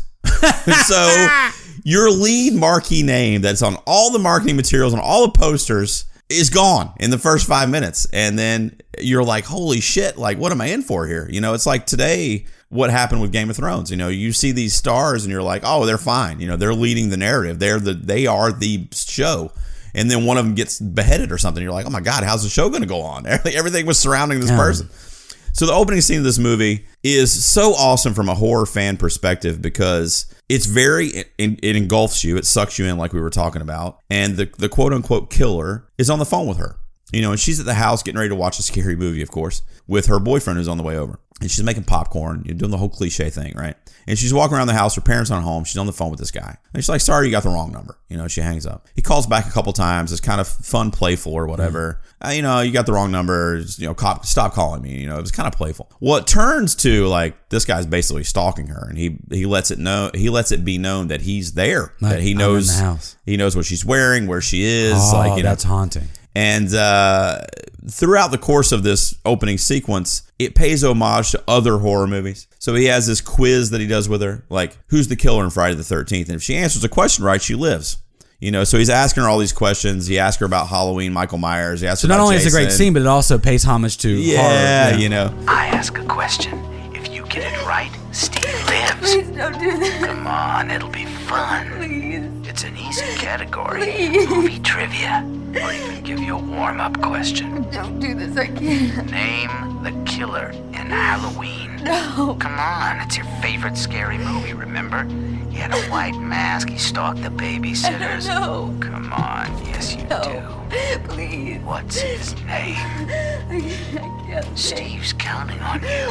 So your lead marquee name that's on all the marketing materials and all the posters is gone in the first 5 minutes. And then you're like, holy shit, like, what am I in for here? It's like today, what happened with Game of Thrones. You see these stars and you're like, oh, they're fine. They're leading the narrative. They are the show. And then one of them gets beheaded or something. You're like, oh my God, how's the show going to go on? Everything was surrounding this person. So the opening scene of this movie is so awesome from a horror fan perspective because it's it engulfs you. It sucks you in like we were talking about. And the quote unquote killer is on the phone with her. And she's at the house getting ready to watch a scary movie, of course, with her boyfriend who's on the way over. And she's making popcorn, doing the whole cliche thing, right? And she's walking around the house. Her parents aren't home. She's on the phone with this guy. And she's like, sorry, you got the wrong number. She hangs up. He calls back a couple times. It's kind of fun, playful or whatever. You got the wrong number. Stop calling me. It was kind of playful. Well, it turns to like this guy's basically stalking her. And he lets it be known that he's there. Like, that he knows I'm in the house. He knows what she's wearing, where she is. Oh, that's haunting. And throughout the course of this opening sequence, it pays homage to other horror movies. So he has this quiz that he does with her, like, who's the killer in Friday the 13th? And if she answers a question right, she lives. So he's asking her all these questions. He asks her about Halloween, Michael Myers. He asks her not about only Jason. is it a great scene, but it also pays homage to horror. I ask a question. If you get it right, Steve lives. Please don't do that. Come on, it'll be fun. Please. It's an easy category. Please. Movie trivia. Or even give you a warm-up question. Don't do this, I can't. Name the killer in Halloween. No. Come on, it's your favorite scary movie, remember? He had a white mask, he stalked the babysitters. No. Come on, yes you do. Please. What's his name? I can't. Steve's counting on you.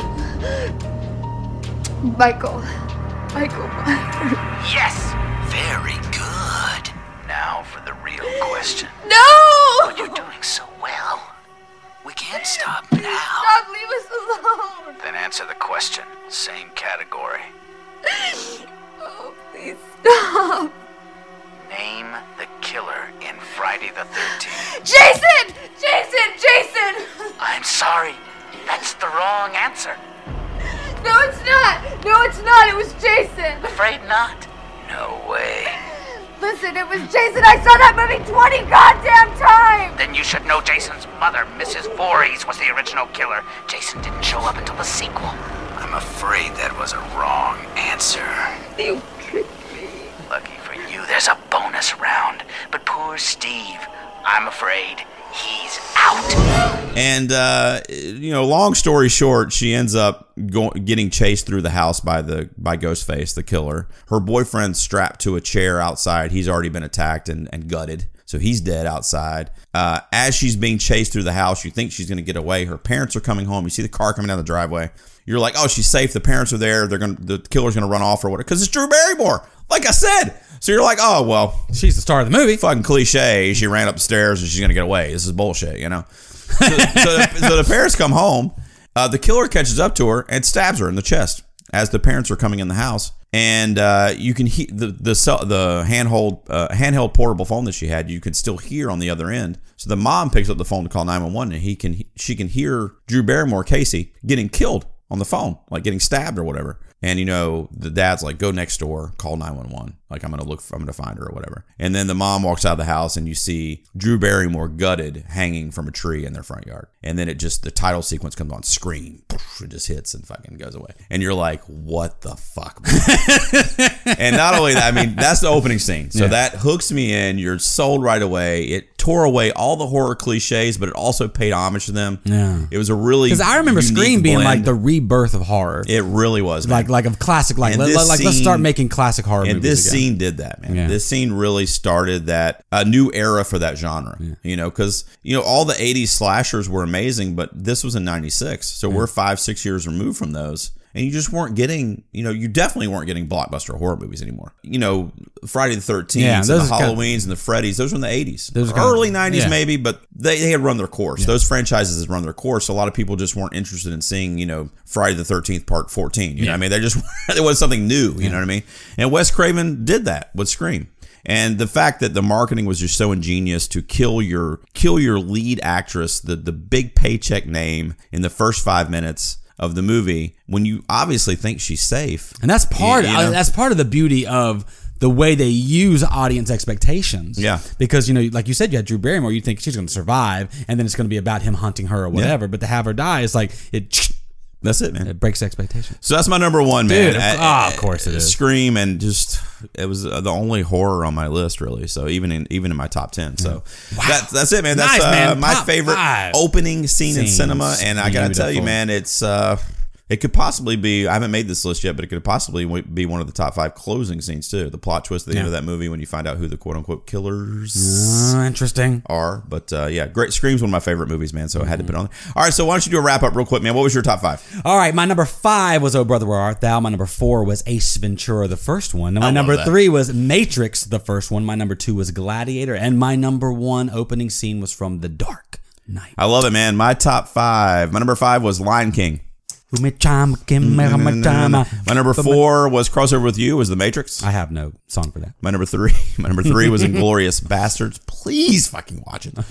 Michael Myers. Yes! Very good. Now for the real question. No! Oh, you're doing so well. We can't stop now. Stop, leave us alone. Then answer the question. Same category. Oh, please stop. Name the killer in Friday the 13th. Jason! Jason! I'm sorry. That's the wrong answer. No, it's not. No, it's not. It was Jason. Afraid not. No way. Listen, it was Jason. I saw that movie 20 goddamn times. Then you should know Jason's mother, Mrs. Voorhees, was the original killer. Jason didn't show up until the sequel. I'm afraid that was a wrong answer. You tricked me. Lucky for you, there's a bonus round. But poor Steve, I'm afraid he's out. And, long story short, she ends up getting chased through the house by Ghostface, the killer. Her boyfriend's strapped to a chair outside. He's already been attacked and gutted. So he's dead outside. As she's being chased through the house, you think she's going to get away. Her parents are coming home. You see the car coming down the driveway. You're like, oh, she's safe. The parents are there. The killer's going to run off or whatever. Because it's Drew Barrymore. Like I said. So you're like, oh, well. She's the star of the movie. Fucking cliche. She ran up the stairs and she's going to get away. This is bullshit, So the parents come home. The killer catches up to her and stabs her in the chest as the parents are coming in the house. And you can hear the handheld portable phone that she had. You can still hear on the other end. So the mom picks up the phone to call 911, and she can hear Drew Barrymore, Casey, getting killed on the phone, like getting stabbed or whatever. And the dad's like, go next door, call 911. Like, I'm gonna find her or whatever. And then the mom walks out of the house, and you see Drew Barrymore gutted, hanging from a tree in their front yard. And then the title sequence comes on, Scream. It just hits and fucking goes away. And you're like, what the fuck, man? And not only that, I mean, that's the opening scene. So that hooks me in. You're sold right away. It tore away all the horror cliches, but it also paid homage to them. Yeah. It was a really, because I remember Scream being like the rebirth of horror. It really was, man. Like of classic, let's start making classic horror movies. And this scene did that, man. Yeah. This scene really started a new era for that genre. Yeah. You know, because all the 80s slashers were amazing, but this was in 96. So we're 5-6 years removed from those. And you just weren't getting, you definitely weren't getting blockbuster horror movies anymore. Friday the 13th, and the Halloweens and the Freddy's, those were in the 80s. Early 90s maybe, but they had run their course. Yeah. Those franchises had run their course. A lot of people just weren't interested in seeing, Friday the 13th Part 14. You know what I mean? It was something new, you know what I mean? And Wes Craven did that with Scream. And the fact that the marketing was just so ingenious to kill your lead actress, the big paycheck name, in the first 5 minutes of the movie, when you obviously think she's safe. And that's part of the beauty of the way they use audience expectations. Yeah. Because, like you said, you had Drew Barrymore, you think she's going to survive, and then it's going to be about him hunting her or whatever. Yeah. But to have her die is like, that's it, man. It breaks expectations. So that's my number one, man. Dude, of course it is. Scream, and it was the only horror on my list, really. So even in my top 10. So that's it, man. That's nice, man. My favorite opening scene in cinema. And I gotta tell you, man, it's it could possibly be, I haven't made this list yet, but it could possibly be one of the top 5 closing scenes too. The plot twist at the end of that movie when you find out who the quote unquote killers interesting are. But great. Scream's one of my favorite movies, man. So I had to put it on there. All right, so why don't you do a wrap up real quick, man? What was your top 5? All right, my number 5 was Oh Brother Where Art Thou. My number 4 was Ace Ventura, the first one. And my number 3 was Matrix, the first one. My number 2 was Gladiator, and my number 1 opening scene was from The Dark Knight. I love it, man. My top 5. My number 5 was Lion King. My number 4 was Crossover with You, was The Matrix. I have no song for that. My number 3 was Inglourious Bastards. Please fucking watch it.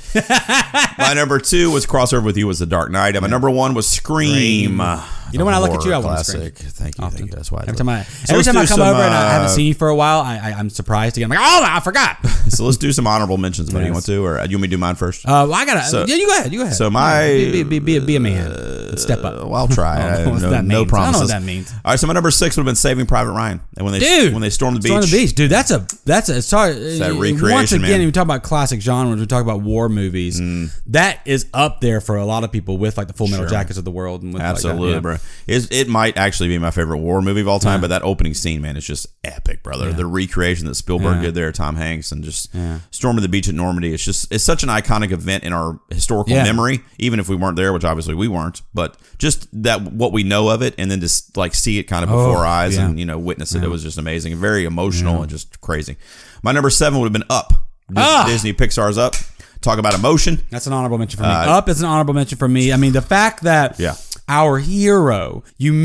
My number 2 was Crossover with You, was The Dark Knight. And my number 1 was Scream. When I look at you, I want to scream. Thank you. That's why. Every time I come over and I haven't seen you for a while, I'm surprised again. I'm like, I forgot. So let's do some honorable mentions, buddy. You want to, or you want me to do mine first? I gotta. You go ahead. So my be a man. Step up. Well, I'll try. No promises. I don't know what that means. All right, so my number 6 would have been Saving Private Ryan, and when they stormed the beach. Dude, that's a sorry. That recreation, once again, we talk about classic genres. We talk about war movies. That is up there for a lot of people with like the Full Metal Jackets of the world. And with absolutely, like that, bro. It might actually be my favorite war movie of all time, but that opening scene, man, it's just epic, brother. The recreation that Spielberg did there, Tom Hanks, and just storming the beach at Normandy. It's such an iconic event in our historical memory, even if we weren't there, which obviously we weren't. But just that what we know of it, and then just like see it kind of before our eyes and witness it. It was just amazing and very emotional and just crazy. My number 7 would have been Up. Disney Pixar's Up. Talk about emotion. That's an honorable mention for me. Up is an honorable mention for me. I mean, the fact that our hero,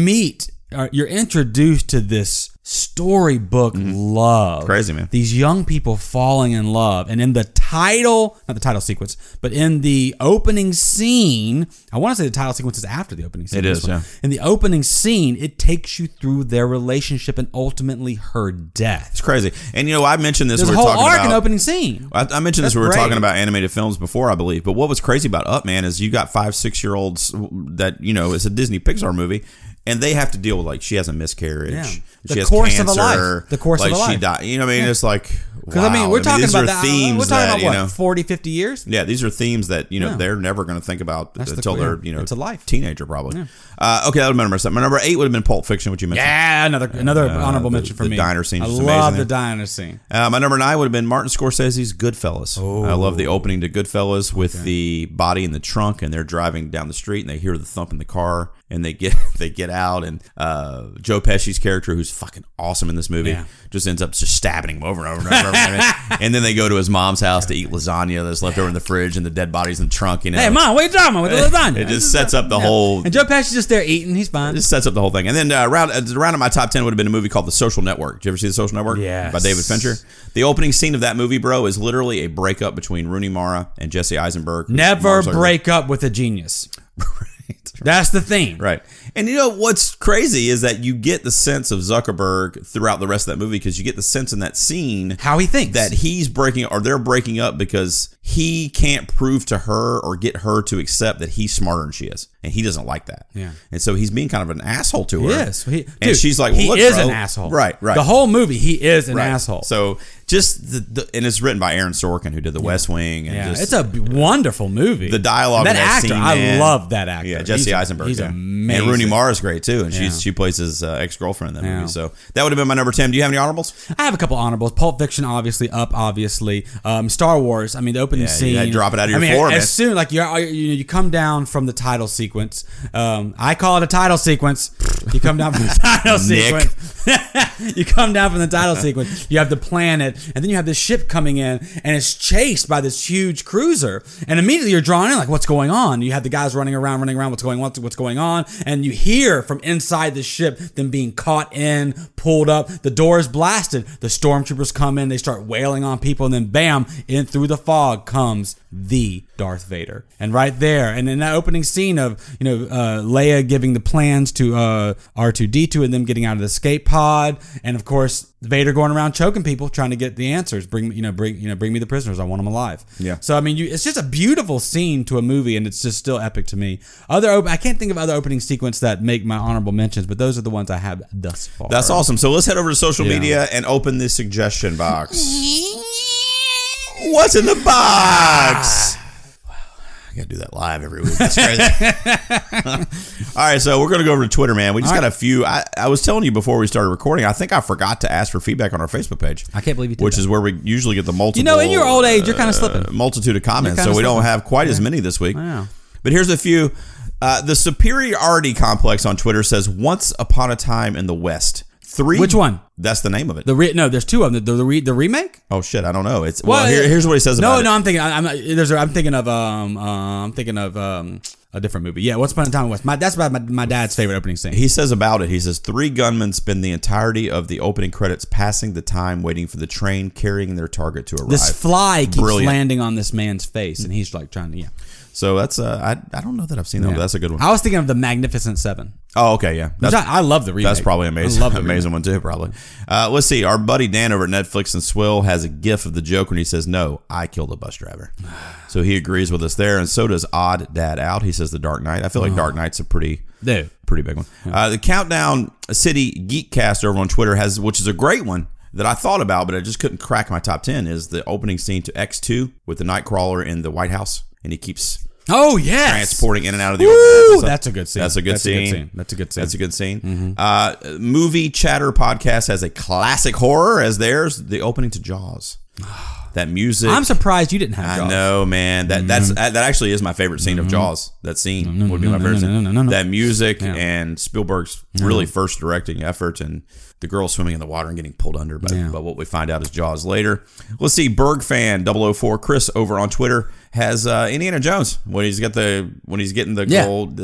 you're introduced to this storybook love. Crazy, man. These young people falling in love. And in the title, not the title sequence, but in the opening scene, I want to say the title sequence is after the opening scene. It is, yeah. In the opening scene, it takes you through their relationship and ultimately her death. It's crazy. And I mentioned this. There's a whole arc in opening scene. I mentioned this. We were talking about animated films before, I believe. But what was crazy about Up, man, is you got 5-6-year-olds that, it's a Disney Pixar movie. And they have to deal with, like, she has a miscarriage. Yeah. She has cancer. The course of a life. She died. You know what I mean? It's like, because, we're talking about that. Themes we're talking about, what, 40, 50 years? Yeah, these are themes that, they're never going to think about until they're, it's a life. Teenager, probably. Yeah. Okay, that would have been number 7. My number 8 would have been Pulp Fiction, which you mentioned. Yeah, another honorable mention for me. The diner scene is amazing. I love the diner scene. My number 9 would have been Martin Scorsese's Goodfellas. Oh. I love the opening to Goodfellas with the body in the trunk, and they're driving down the street, and they hear the thump in the car. And they get out, and Joe Pesci's character, who's fucking awesome in this movie, just ends up just stabbing him over and over and over. And then they go to his mom's house to eat lasagna that's left over in the fridge, and the dead body's in the trunk. Hey, Mom, what are you talking about with the lasagna? It just sets up the whole. And Joe Pesci's just there eating. He's fine. It just sets up the whole thing. And then around in my top 10 would have been a movie called The Social Network. Did you ever see The Social Network? Yes. By David Fincher. The opening scene of that movie, bro, is literally a breakup between Rooney Mara and Jesse Eisenberg. Never break up with a genius. That's the theme. Right. And you know what's crazy is that you get the sense of Zuckerberg throughout the rest of that movie, because you get the sense in that scene how he thinks that he's breaking, or they're breaking up because he can't prove to her or get her to accept that he's smarter than she is, and he doesn't like that. Yeah. And so he's being kind of an asshole to her. Yes. And she's like, well, he look, is bro. an asshole. Right. The whole movie, he is an asshole. So just and it's written by Aaron Sorkin, who did The West Wing. And just, it's a wonderful movie. The dialogue. That in that actor, scene, I love that actor. Yeah, Jesse Eisenberg. He's amazing. And Rooney Mara is great too, and she plays his ex-girlfriend in that movie. So that would have been my number 10. Do you have any honorables? I have a couple honorables. Pulp Fiction, obviously, obviously. Star Wars. I mean, the opening scene. You had to drop it out of your floor, man. As soon like you come down from the title sequence. I call it a title sequence. You come down from the title sequence. You come down from the title sequence. You have the planet, and then you have this ship coming in, and it's chased by this huge cruiser. And immediately you're drawn in, like, what's going on? You have the guys running around, what's going on? And you hear from inside the ship them being caught in, pulled up. The doors blasted. The stormtroopers come in. They start wailing on people, and then bam, in through the fog comes the Darth Vader. And right there, and in that opening scene of Leia giving the plans to R2-D2 and them getting out of the escape pod, and of course Vader going around choking people trying to get the answers. Bring me the prisoners. I want them alive. Yeah. So I mean, it's just a beautiful scene to a movie, and it's just still epic to me. I can't think of other opening sequence that make my honorable mentions, but those are the ones I have thus far. That's awesome. So let's head over to social media and open the suggestion box. What's in the box? I gotta do that live every week. That's crazy. All right, so we're gonna go over to Twitter, man. We just got a few. I was telling you before we started recording, I think I forgot to ask for feedback on our Facebook page. I can't believe you did which that. is where we usually get the multiple. In your old age, you're kind of slipping. Multitude of comments, so we don't have quite as many this week. Wow. But here's a few. The Superiority Complex on Twitter says, "Once upon a time in the West." 3. Which one? That's the name of it. No, there's two of them. The remake. Oh shit, I don't know. It's here's what he says about it. No, I'm thinking. I'm thinking of a different movie. Yeah, Once Upon a Time in the West. That's about my dad's favorite opening scene. He says about it. He says 3 gunmen spend the entirety of the opening credits passing the time waiting for the train carrying their target to arrive. This fly keeps landing on this man's face, and he's like trying to. Yeah. So that's I don't know that I've seen that, but that's a good one. I was thinking of the Magnificent Seven. Oh, okay, yeah. I love the remake. That's probably amazing. I love the amazing one too, probably. Let's see. Our buddy Dan over at Netflix and Swill has a gif of the joke when he says, "No, I killed a bus driver." So he agrees with us there, and so does Odd Dad Out. He says The Dark Knight. I feel like Dark Knight's a pretty big one. Yeah. The Countdown City Geekcast over on Twitter has, which is a great one that I thought about, but I just couldn't crack my top 10, is the opening scene to X2 with the Nightcrawler in the White House, and he keeps transporting in and out of the Ooh, that's a good scene. That's a good scene. That's a good scene. That's a good scene. Movie Chatter Podcast has a classic horror as theirs, the opening to Jaws. That music. I'm surprised you didn't have Jaws. I know, man. That actually is my favorite scene of Jaws. That scene would be my favorite scene. That music and Spielberg's really first directing effort, and the girl swimming in the water and getting pulled under. But what we find out is Jaws later. Let's see. Bergfan 004 Chris over on Twitter has Indiana Jones when he's getting the gold.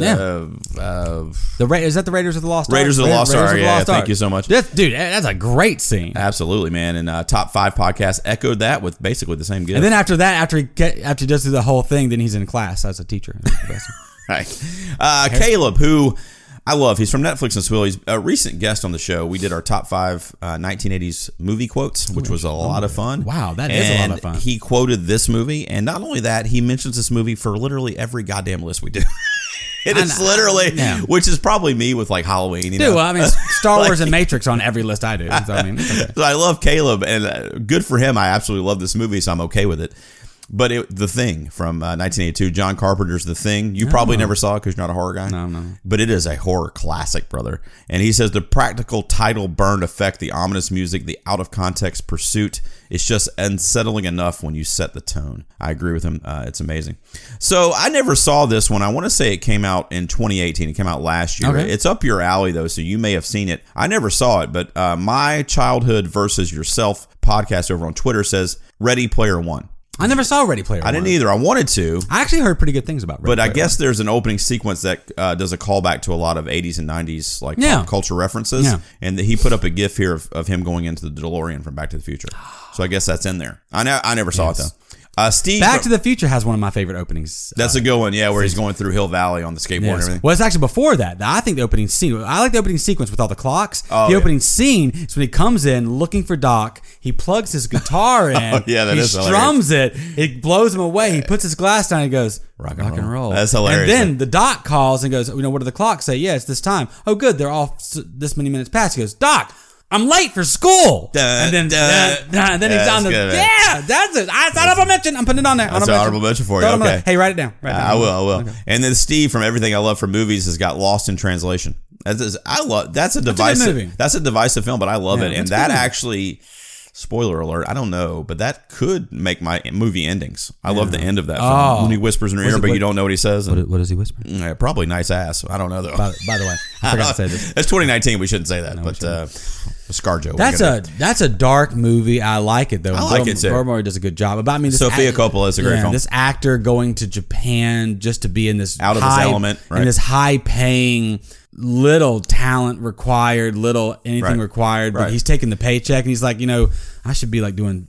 Is that the Raiders of the Lost Ark? Raiders of the Lost Ark. Yeah, thank you so much, dude. That's a great scene. Absolutely, man. And Top 5 Podcast echoed that with basically the same gift. And then after that, after he does through the whole thing, then he's in class as a teacher. Right. Caleb, who I love. He's from Netflix and Swill. He's a recent guest on the show. We did our top 5 1980s movie quotes, which was a lot of fun. Wow, that is a lot of fun. He quoted this movie, and not only that, he mentions this movie for literally every goddamn list we do. It is literally, which is probably me with like Halloween. Dude, well, I mean, Star Wars and Matrix on every list I do. So, I mean, it's okay. So I love Caleb, and good for him. I absolutely love this movie, so I'm okay with it. But The Thing from 1982, John Carpenter's The Thing. You probably never saw it because you're not a horror guy. No. But it is a horror classic, brother. And he says the practical title burn effect, the ominous music, the out-of-context pursuit, it's just unsettling enough when you set the tone. I agree with him. It's amazing. So I never saw this one. I want to say it came out in 2018. It came out last year. Okay. It's up your alley, though, so you may have seen it. I never saw it, but My Childhood versus Yourself podcast over on Twitter says Ready Player One. I never saw Ready Player One. I didn't either. I wanted to. I actually heard pretty good things about Ready Player One. But I guess there's an opening sequence that does a callback to a lot of 80s and 90s like pop culture references. Yeah. And he put up a gif here of him going into the DeLorean from Back to the Future. So I guess that's in there. I never saw it, though. Steve, Back to the Future has one of my favorite openings. That's a good one, yeah, where he's going through Hill Valley on the skateboard and everything. Well, it's actually before that. I think the opening scene, I like the opening sequence with all the clocks. The opening scene is when he comes in looking for Doc. He plugs his guitar in. That he is strums it. It blows him away. He puts his glass down and goes, rock and roll. That's hilarious. And then the Doc calls and goes, what do the clocks say? Yeah, it's this time. Oh, good. They're all this many minutes past. He goes, Doc, I'm late for school. And then he's on the... That's it. It's honorable mention. I'm putting it on there. That's an honorable mention for you. Okay. Hey, write it down. I will. Okay. And then Steve from Everything I Love from Movies has got Lost in Translation. That's a divisive. That's a divisive film, but I love it. And that actually... Spoiler alert, I don't know, but that could make my movie endings. I love the end of that film. When he whispers in her ear, but you don't know what he says. What does he whisper? Probably nice ass. I don't know, though. By the way, I forgot to say this. It's 2019. We shouldn't say that, but ScarJo. That's a dark movie. I like it, though. I like it, too. Bill Murray does a good job. But, Sofia Coppola is a great film. This actor going to Japan just to be in this out of his element, right? In this high-paying... little talent required, little anything required, but he's taking the paycheck and he's like, I should be doing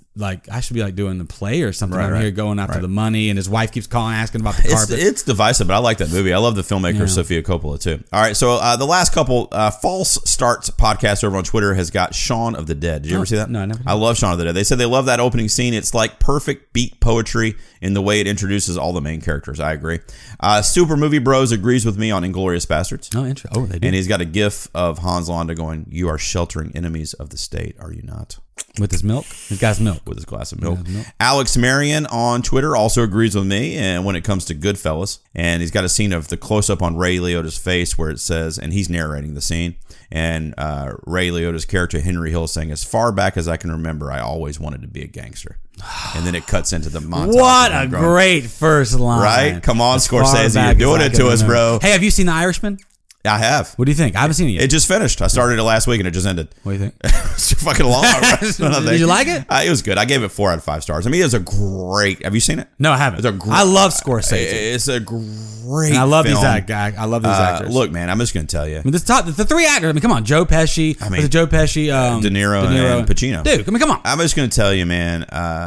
the play or something. I'm here going after the money, and his wife keeps calling, asking about the carpet. It's divisive, but I like that movie. I love the filmmaker Sofia Coppola too. All right, so the last couple False Starts podcast over on Twitter has got Shaun of the Dead. Did you ever see that? No, I never. I love Shaun of the Dead. They said they love that opening scene. It's like perfect beat poetry in the way it introduces all the main characters. I agree. Super Movie Bros agrees with me on Inglourious Bastards. Oh, interesting. Oh, they do. And he's got a gif of Hans Landa going, "You are sheltering enemies of the state, are you not?" With his milk? His guy's milk. With his glass of milk. Alex Marion on Twitter also agrees with me and when it comes to Goodfellas. And he's got a scene of the close-up on Ray Liotta's face where it says, and he's narrating the scene, and Ray Liotta's character, Henry Hill, is saying, "As far back as I can remember, I always wanted to be a gangster." And then it cuts into the montage. What a great first line. Right? Come on, Scorsese. You're doing it to us, bro. Hey, have you seen The Irishman? I have. What do you think? I haven't seen it yet. It just finished. I started it last week and it just ended. What do you think? It's fucking long. Did you like it? It was good. I gave it 4 out of 5 stars. I mean, it was a great... Have you seen it? No, I haven't. I love Scorsese. It's a great and I love film. these actors. Look, man, I'm just going to tell you. The 3 actors. I mean, come on. Joe Pesci. Joe Pesci. De Niro and Pacino. Dude, I mean, come on. I'm just going to tell you, man...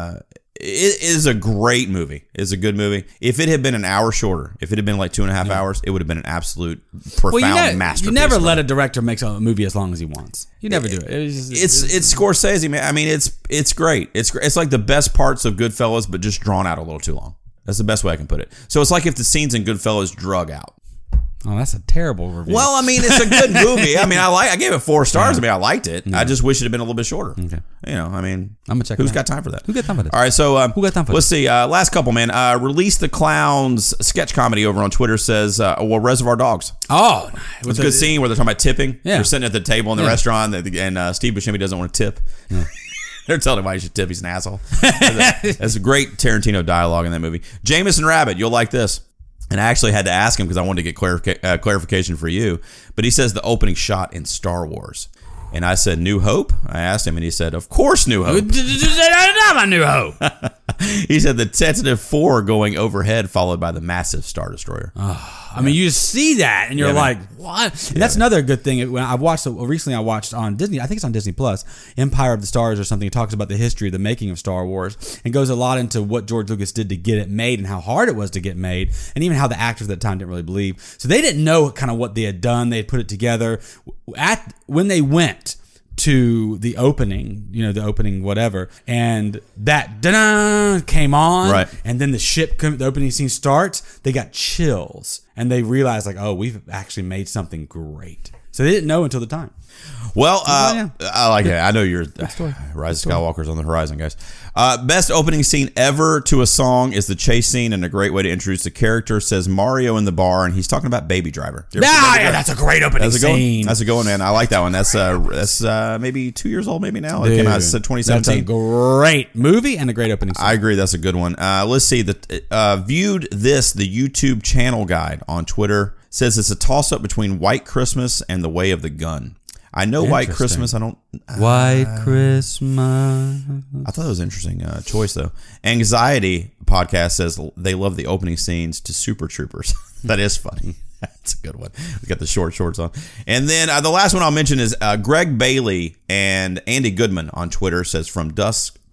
it is a great movie. It's a good movie. If it had been an hour shorter, if it had been like 2.5 hours, it would have been an absolute profound masterpiece. You never let a director make a movie as long as he wants. You never do it. It's Scorsese, man. I mean, it's great. It's like the best parts of Goodfellas, but just drawn out a little too long. That's the best way I can put it. So it's like if the scenes in Goodfellas drug out. Oh, that's a terrible review. Well, I mean, it's a good movie. I mean, I gave it 4 stars. I mean, I liked it. I just wish it had been a little bit shorter. Okay. I mean, I'm gonna check. Who's got time for that? Who got time for that? All right, so who got time for let's see. Last couple, man. Release the Clowns sketch comedy over on Twitter says, Reservoir Dogs. Oh, it was a good scene where they're talking about tipping. Yeah. They're sitting at the table in the restaurant, and Steve Buscemi doesn't want to tip. Yeah. They're telling him why he should tip. He's an asshole. That's a great Tarantino dialogue in that movie. Jameson Rabbit, you'll like this. And I actually had to ask him because I wanted to get clarification for you. But he says the opening shot in Star Wars. And I said, New Hope? I asked him, and he said, of course, New Hope. Not New Hope. He said the tentative 4 going overhead, followed by the massive Star Destroyer. I mean, you see that, and you're like, what? And that's another good thing. When I watched recently, I watched on Disney. I think it's on Disney Plus, Empire of the Stars or something. It talks about the history of the making of Star Wars, and goes a lot into what George Lucas did to get it made and how hard it was to get made, and even how the actors at the time didn't really believe. So they didn't know kind of what they had done. They had put it together. When they went to the opening, the opening whatever, and that da-da came on, right, and then the opening scene starts, they got chills, and they realized like, oh, we've actually made something great. So they didn't know until the time. Well, I like it. I know you're Rise of Skywalker's on the horizon, guys. Best opening scene ever to a song is the chase scene, and a great way to introduce the character. Says Mario in the bar, and he's talking about Baby Driver. That's a great opening scene. That's a good one, man. I like that one. That's maybe 2 years old, maybe now. It came out in 2017. That's a great movie and a great opening scene. I agree. That's a good one. Let's see. Viewed this, the YouTube channel guide on Twitter says it's a toss-up between White Christmas and The Way of the Gun. I know White Christmas. I don't. White Christmas. I thought it was an interesting choice, though. Anxiety podcast says they love the opening scenes to Super Troopers. That is funny. That's a good one. We got the short shorts on. And then the last one I'll mention is Greg Bailey and Andy Goodman on Twitter says From Dusk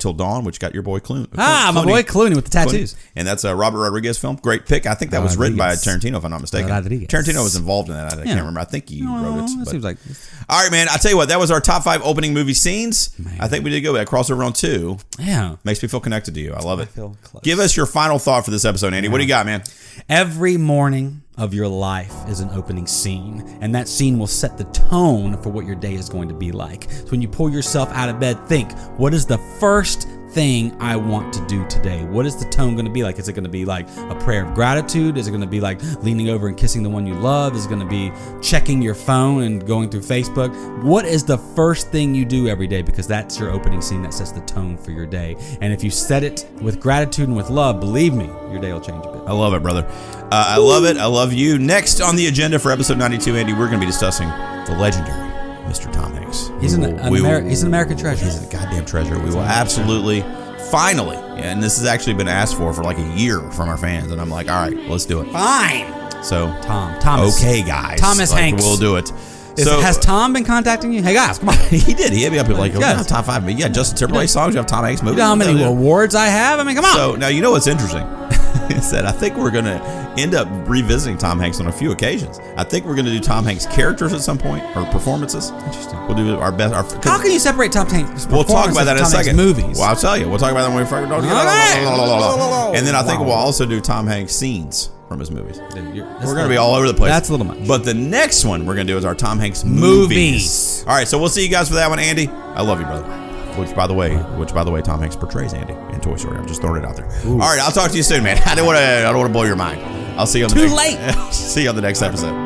Till Dawn, which got your boy Clooney. My boy Clooney with the tattoos. And that's a Robert Rodriguez film. Great pick. I think that was written by Tarantino, if I'm not mistaken. Tarantino was involved in that. I can't remember. I think he wrote it. Seems like. All right, man. I'll tell you what. That was our top 5 opening movie scenes. Man. I think we did go with that crossover on 2. Yeah. Makes me feel connected to you. I love it. Give us your final thought for this episode, Andy. What do you got, man? Every morning of your life is an opening scene, and that scene will set the tone for what your day is going to be like. So when you pull yourself out of bed, think, what is the first thing I want to do today? What is the tone going to be like? Is it going to be like a prayer of gratitude? Is it going to be like leaning over and kissing the one you love? Is it going to be checking your phone and going through Facebook? What is the first thing you do every day? Because that's your opening scene that sets the tone for your day. And if you set it with gratitude and with love, believe me, your day will change a bit. I love it, brother. I love it. I love you. Next on the agenda for episode 92, Andy, we're going to be discussing the legendary Mr. Tom Hanks. He's an American treasure. He's a goddamn treasure. We will absolutely, finally, and this has actually been asked for like a year from our fans, and I'm like, all right, let's do it. Fine. So, Thomas. Okay, guys. Thomas Hanks. We'll do it. Has Tom been contacting you? Hey, guys, come on. He did. He hit me up like, top 5. But yeah, Justin Timberlake songs. You have Tom Hanks movies. You know how many awards I have? I mean, come on. So, now, you know what's interesting? Is that I think we're going to end up revisiting Tom Hanks on a few occasions. I think we're going to do Tom Hanks characters at some point, or performances. Interesting. We'll do our best. How can you separate Tom Hanks? We'll talk about that in a second. Movies. Well, I'll tell you. We'll talk about that when we first. And then I think we'll also do Tom Hanks scenes from his movies. We're going to be all over the place. That's a little much. But the next one we're going to do is our Tom Hanks movies. All right, so we'll see you guys for that one, Andy. I love you, brother. Which, by the way, Tom Hanks portrays Andy in Toy Story. I'm just throwing it out there. Ooh. All right, I'll talk to you soon, man. I don't want to blow your mind. I'll see you on the Too late. See you on the next episode.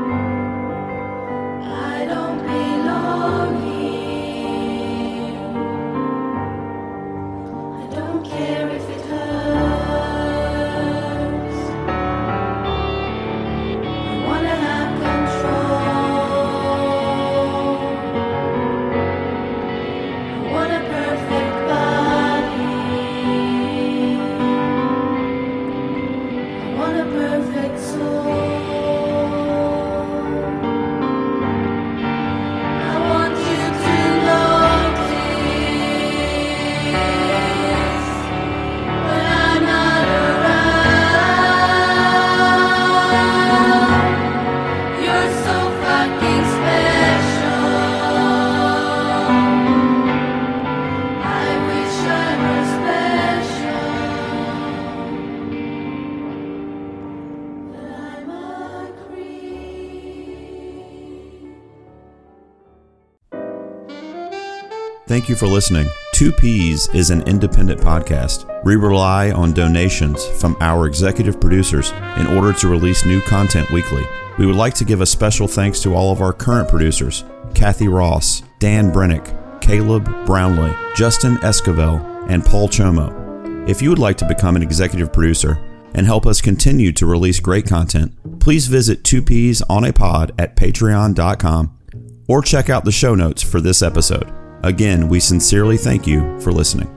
Thank you for listening. Two Peas is an independent podcast. We rely on donations from our executive producers in order to release new content weekly. We would like to give a special thanks to all of our current producers, Kathy Ross, Dan Brennick, Caleb Brownlee, Justin Esquivel, and Paul Chomo. If you would like to become an executive producer and help us continue to release great content, please visit 2Ps on a Pod at patreon.com or check out the show notes for this episode. Again, we sincerely thank you for listening.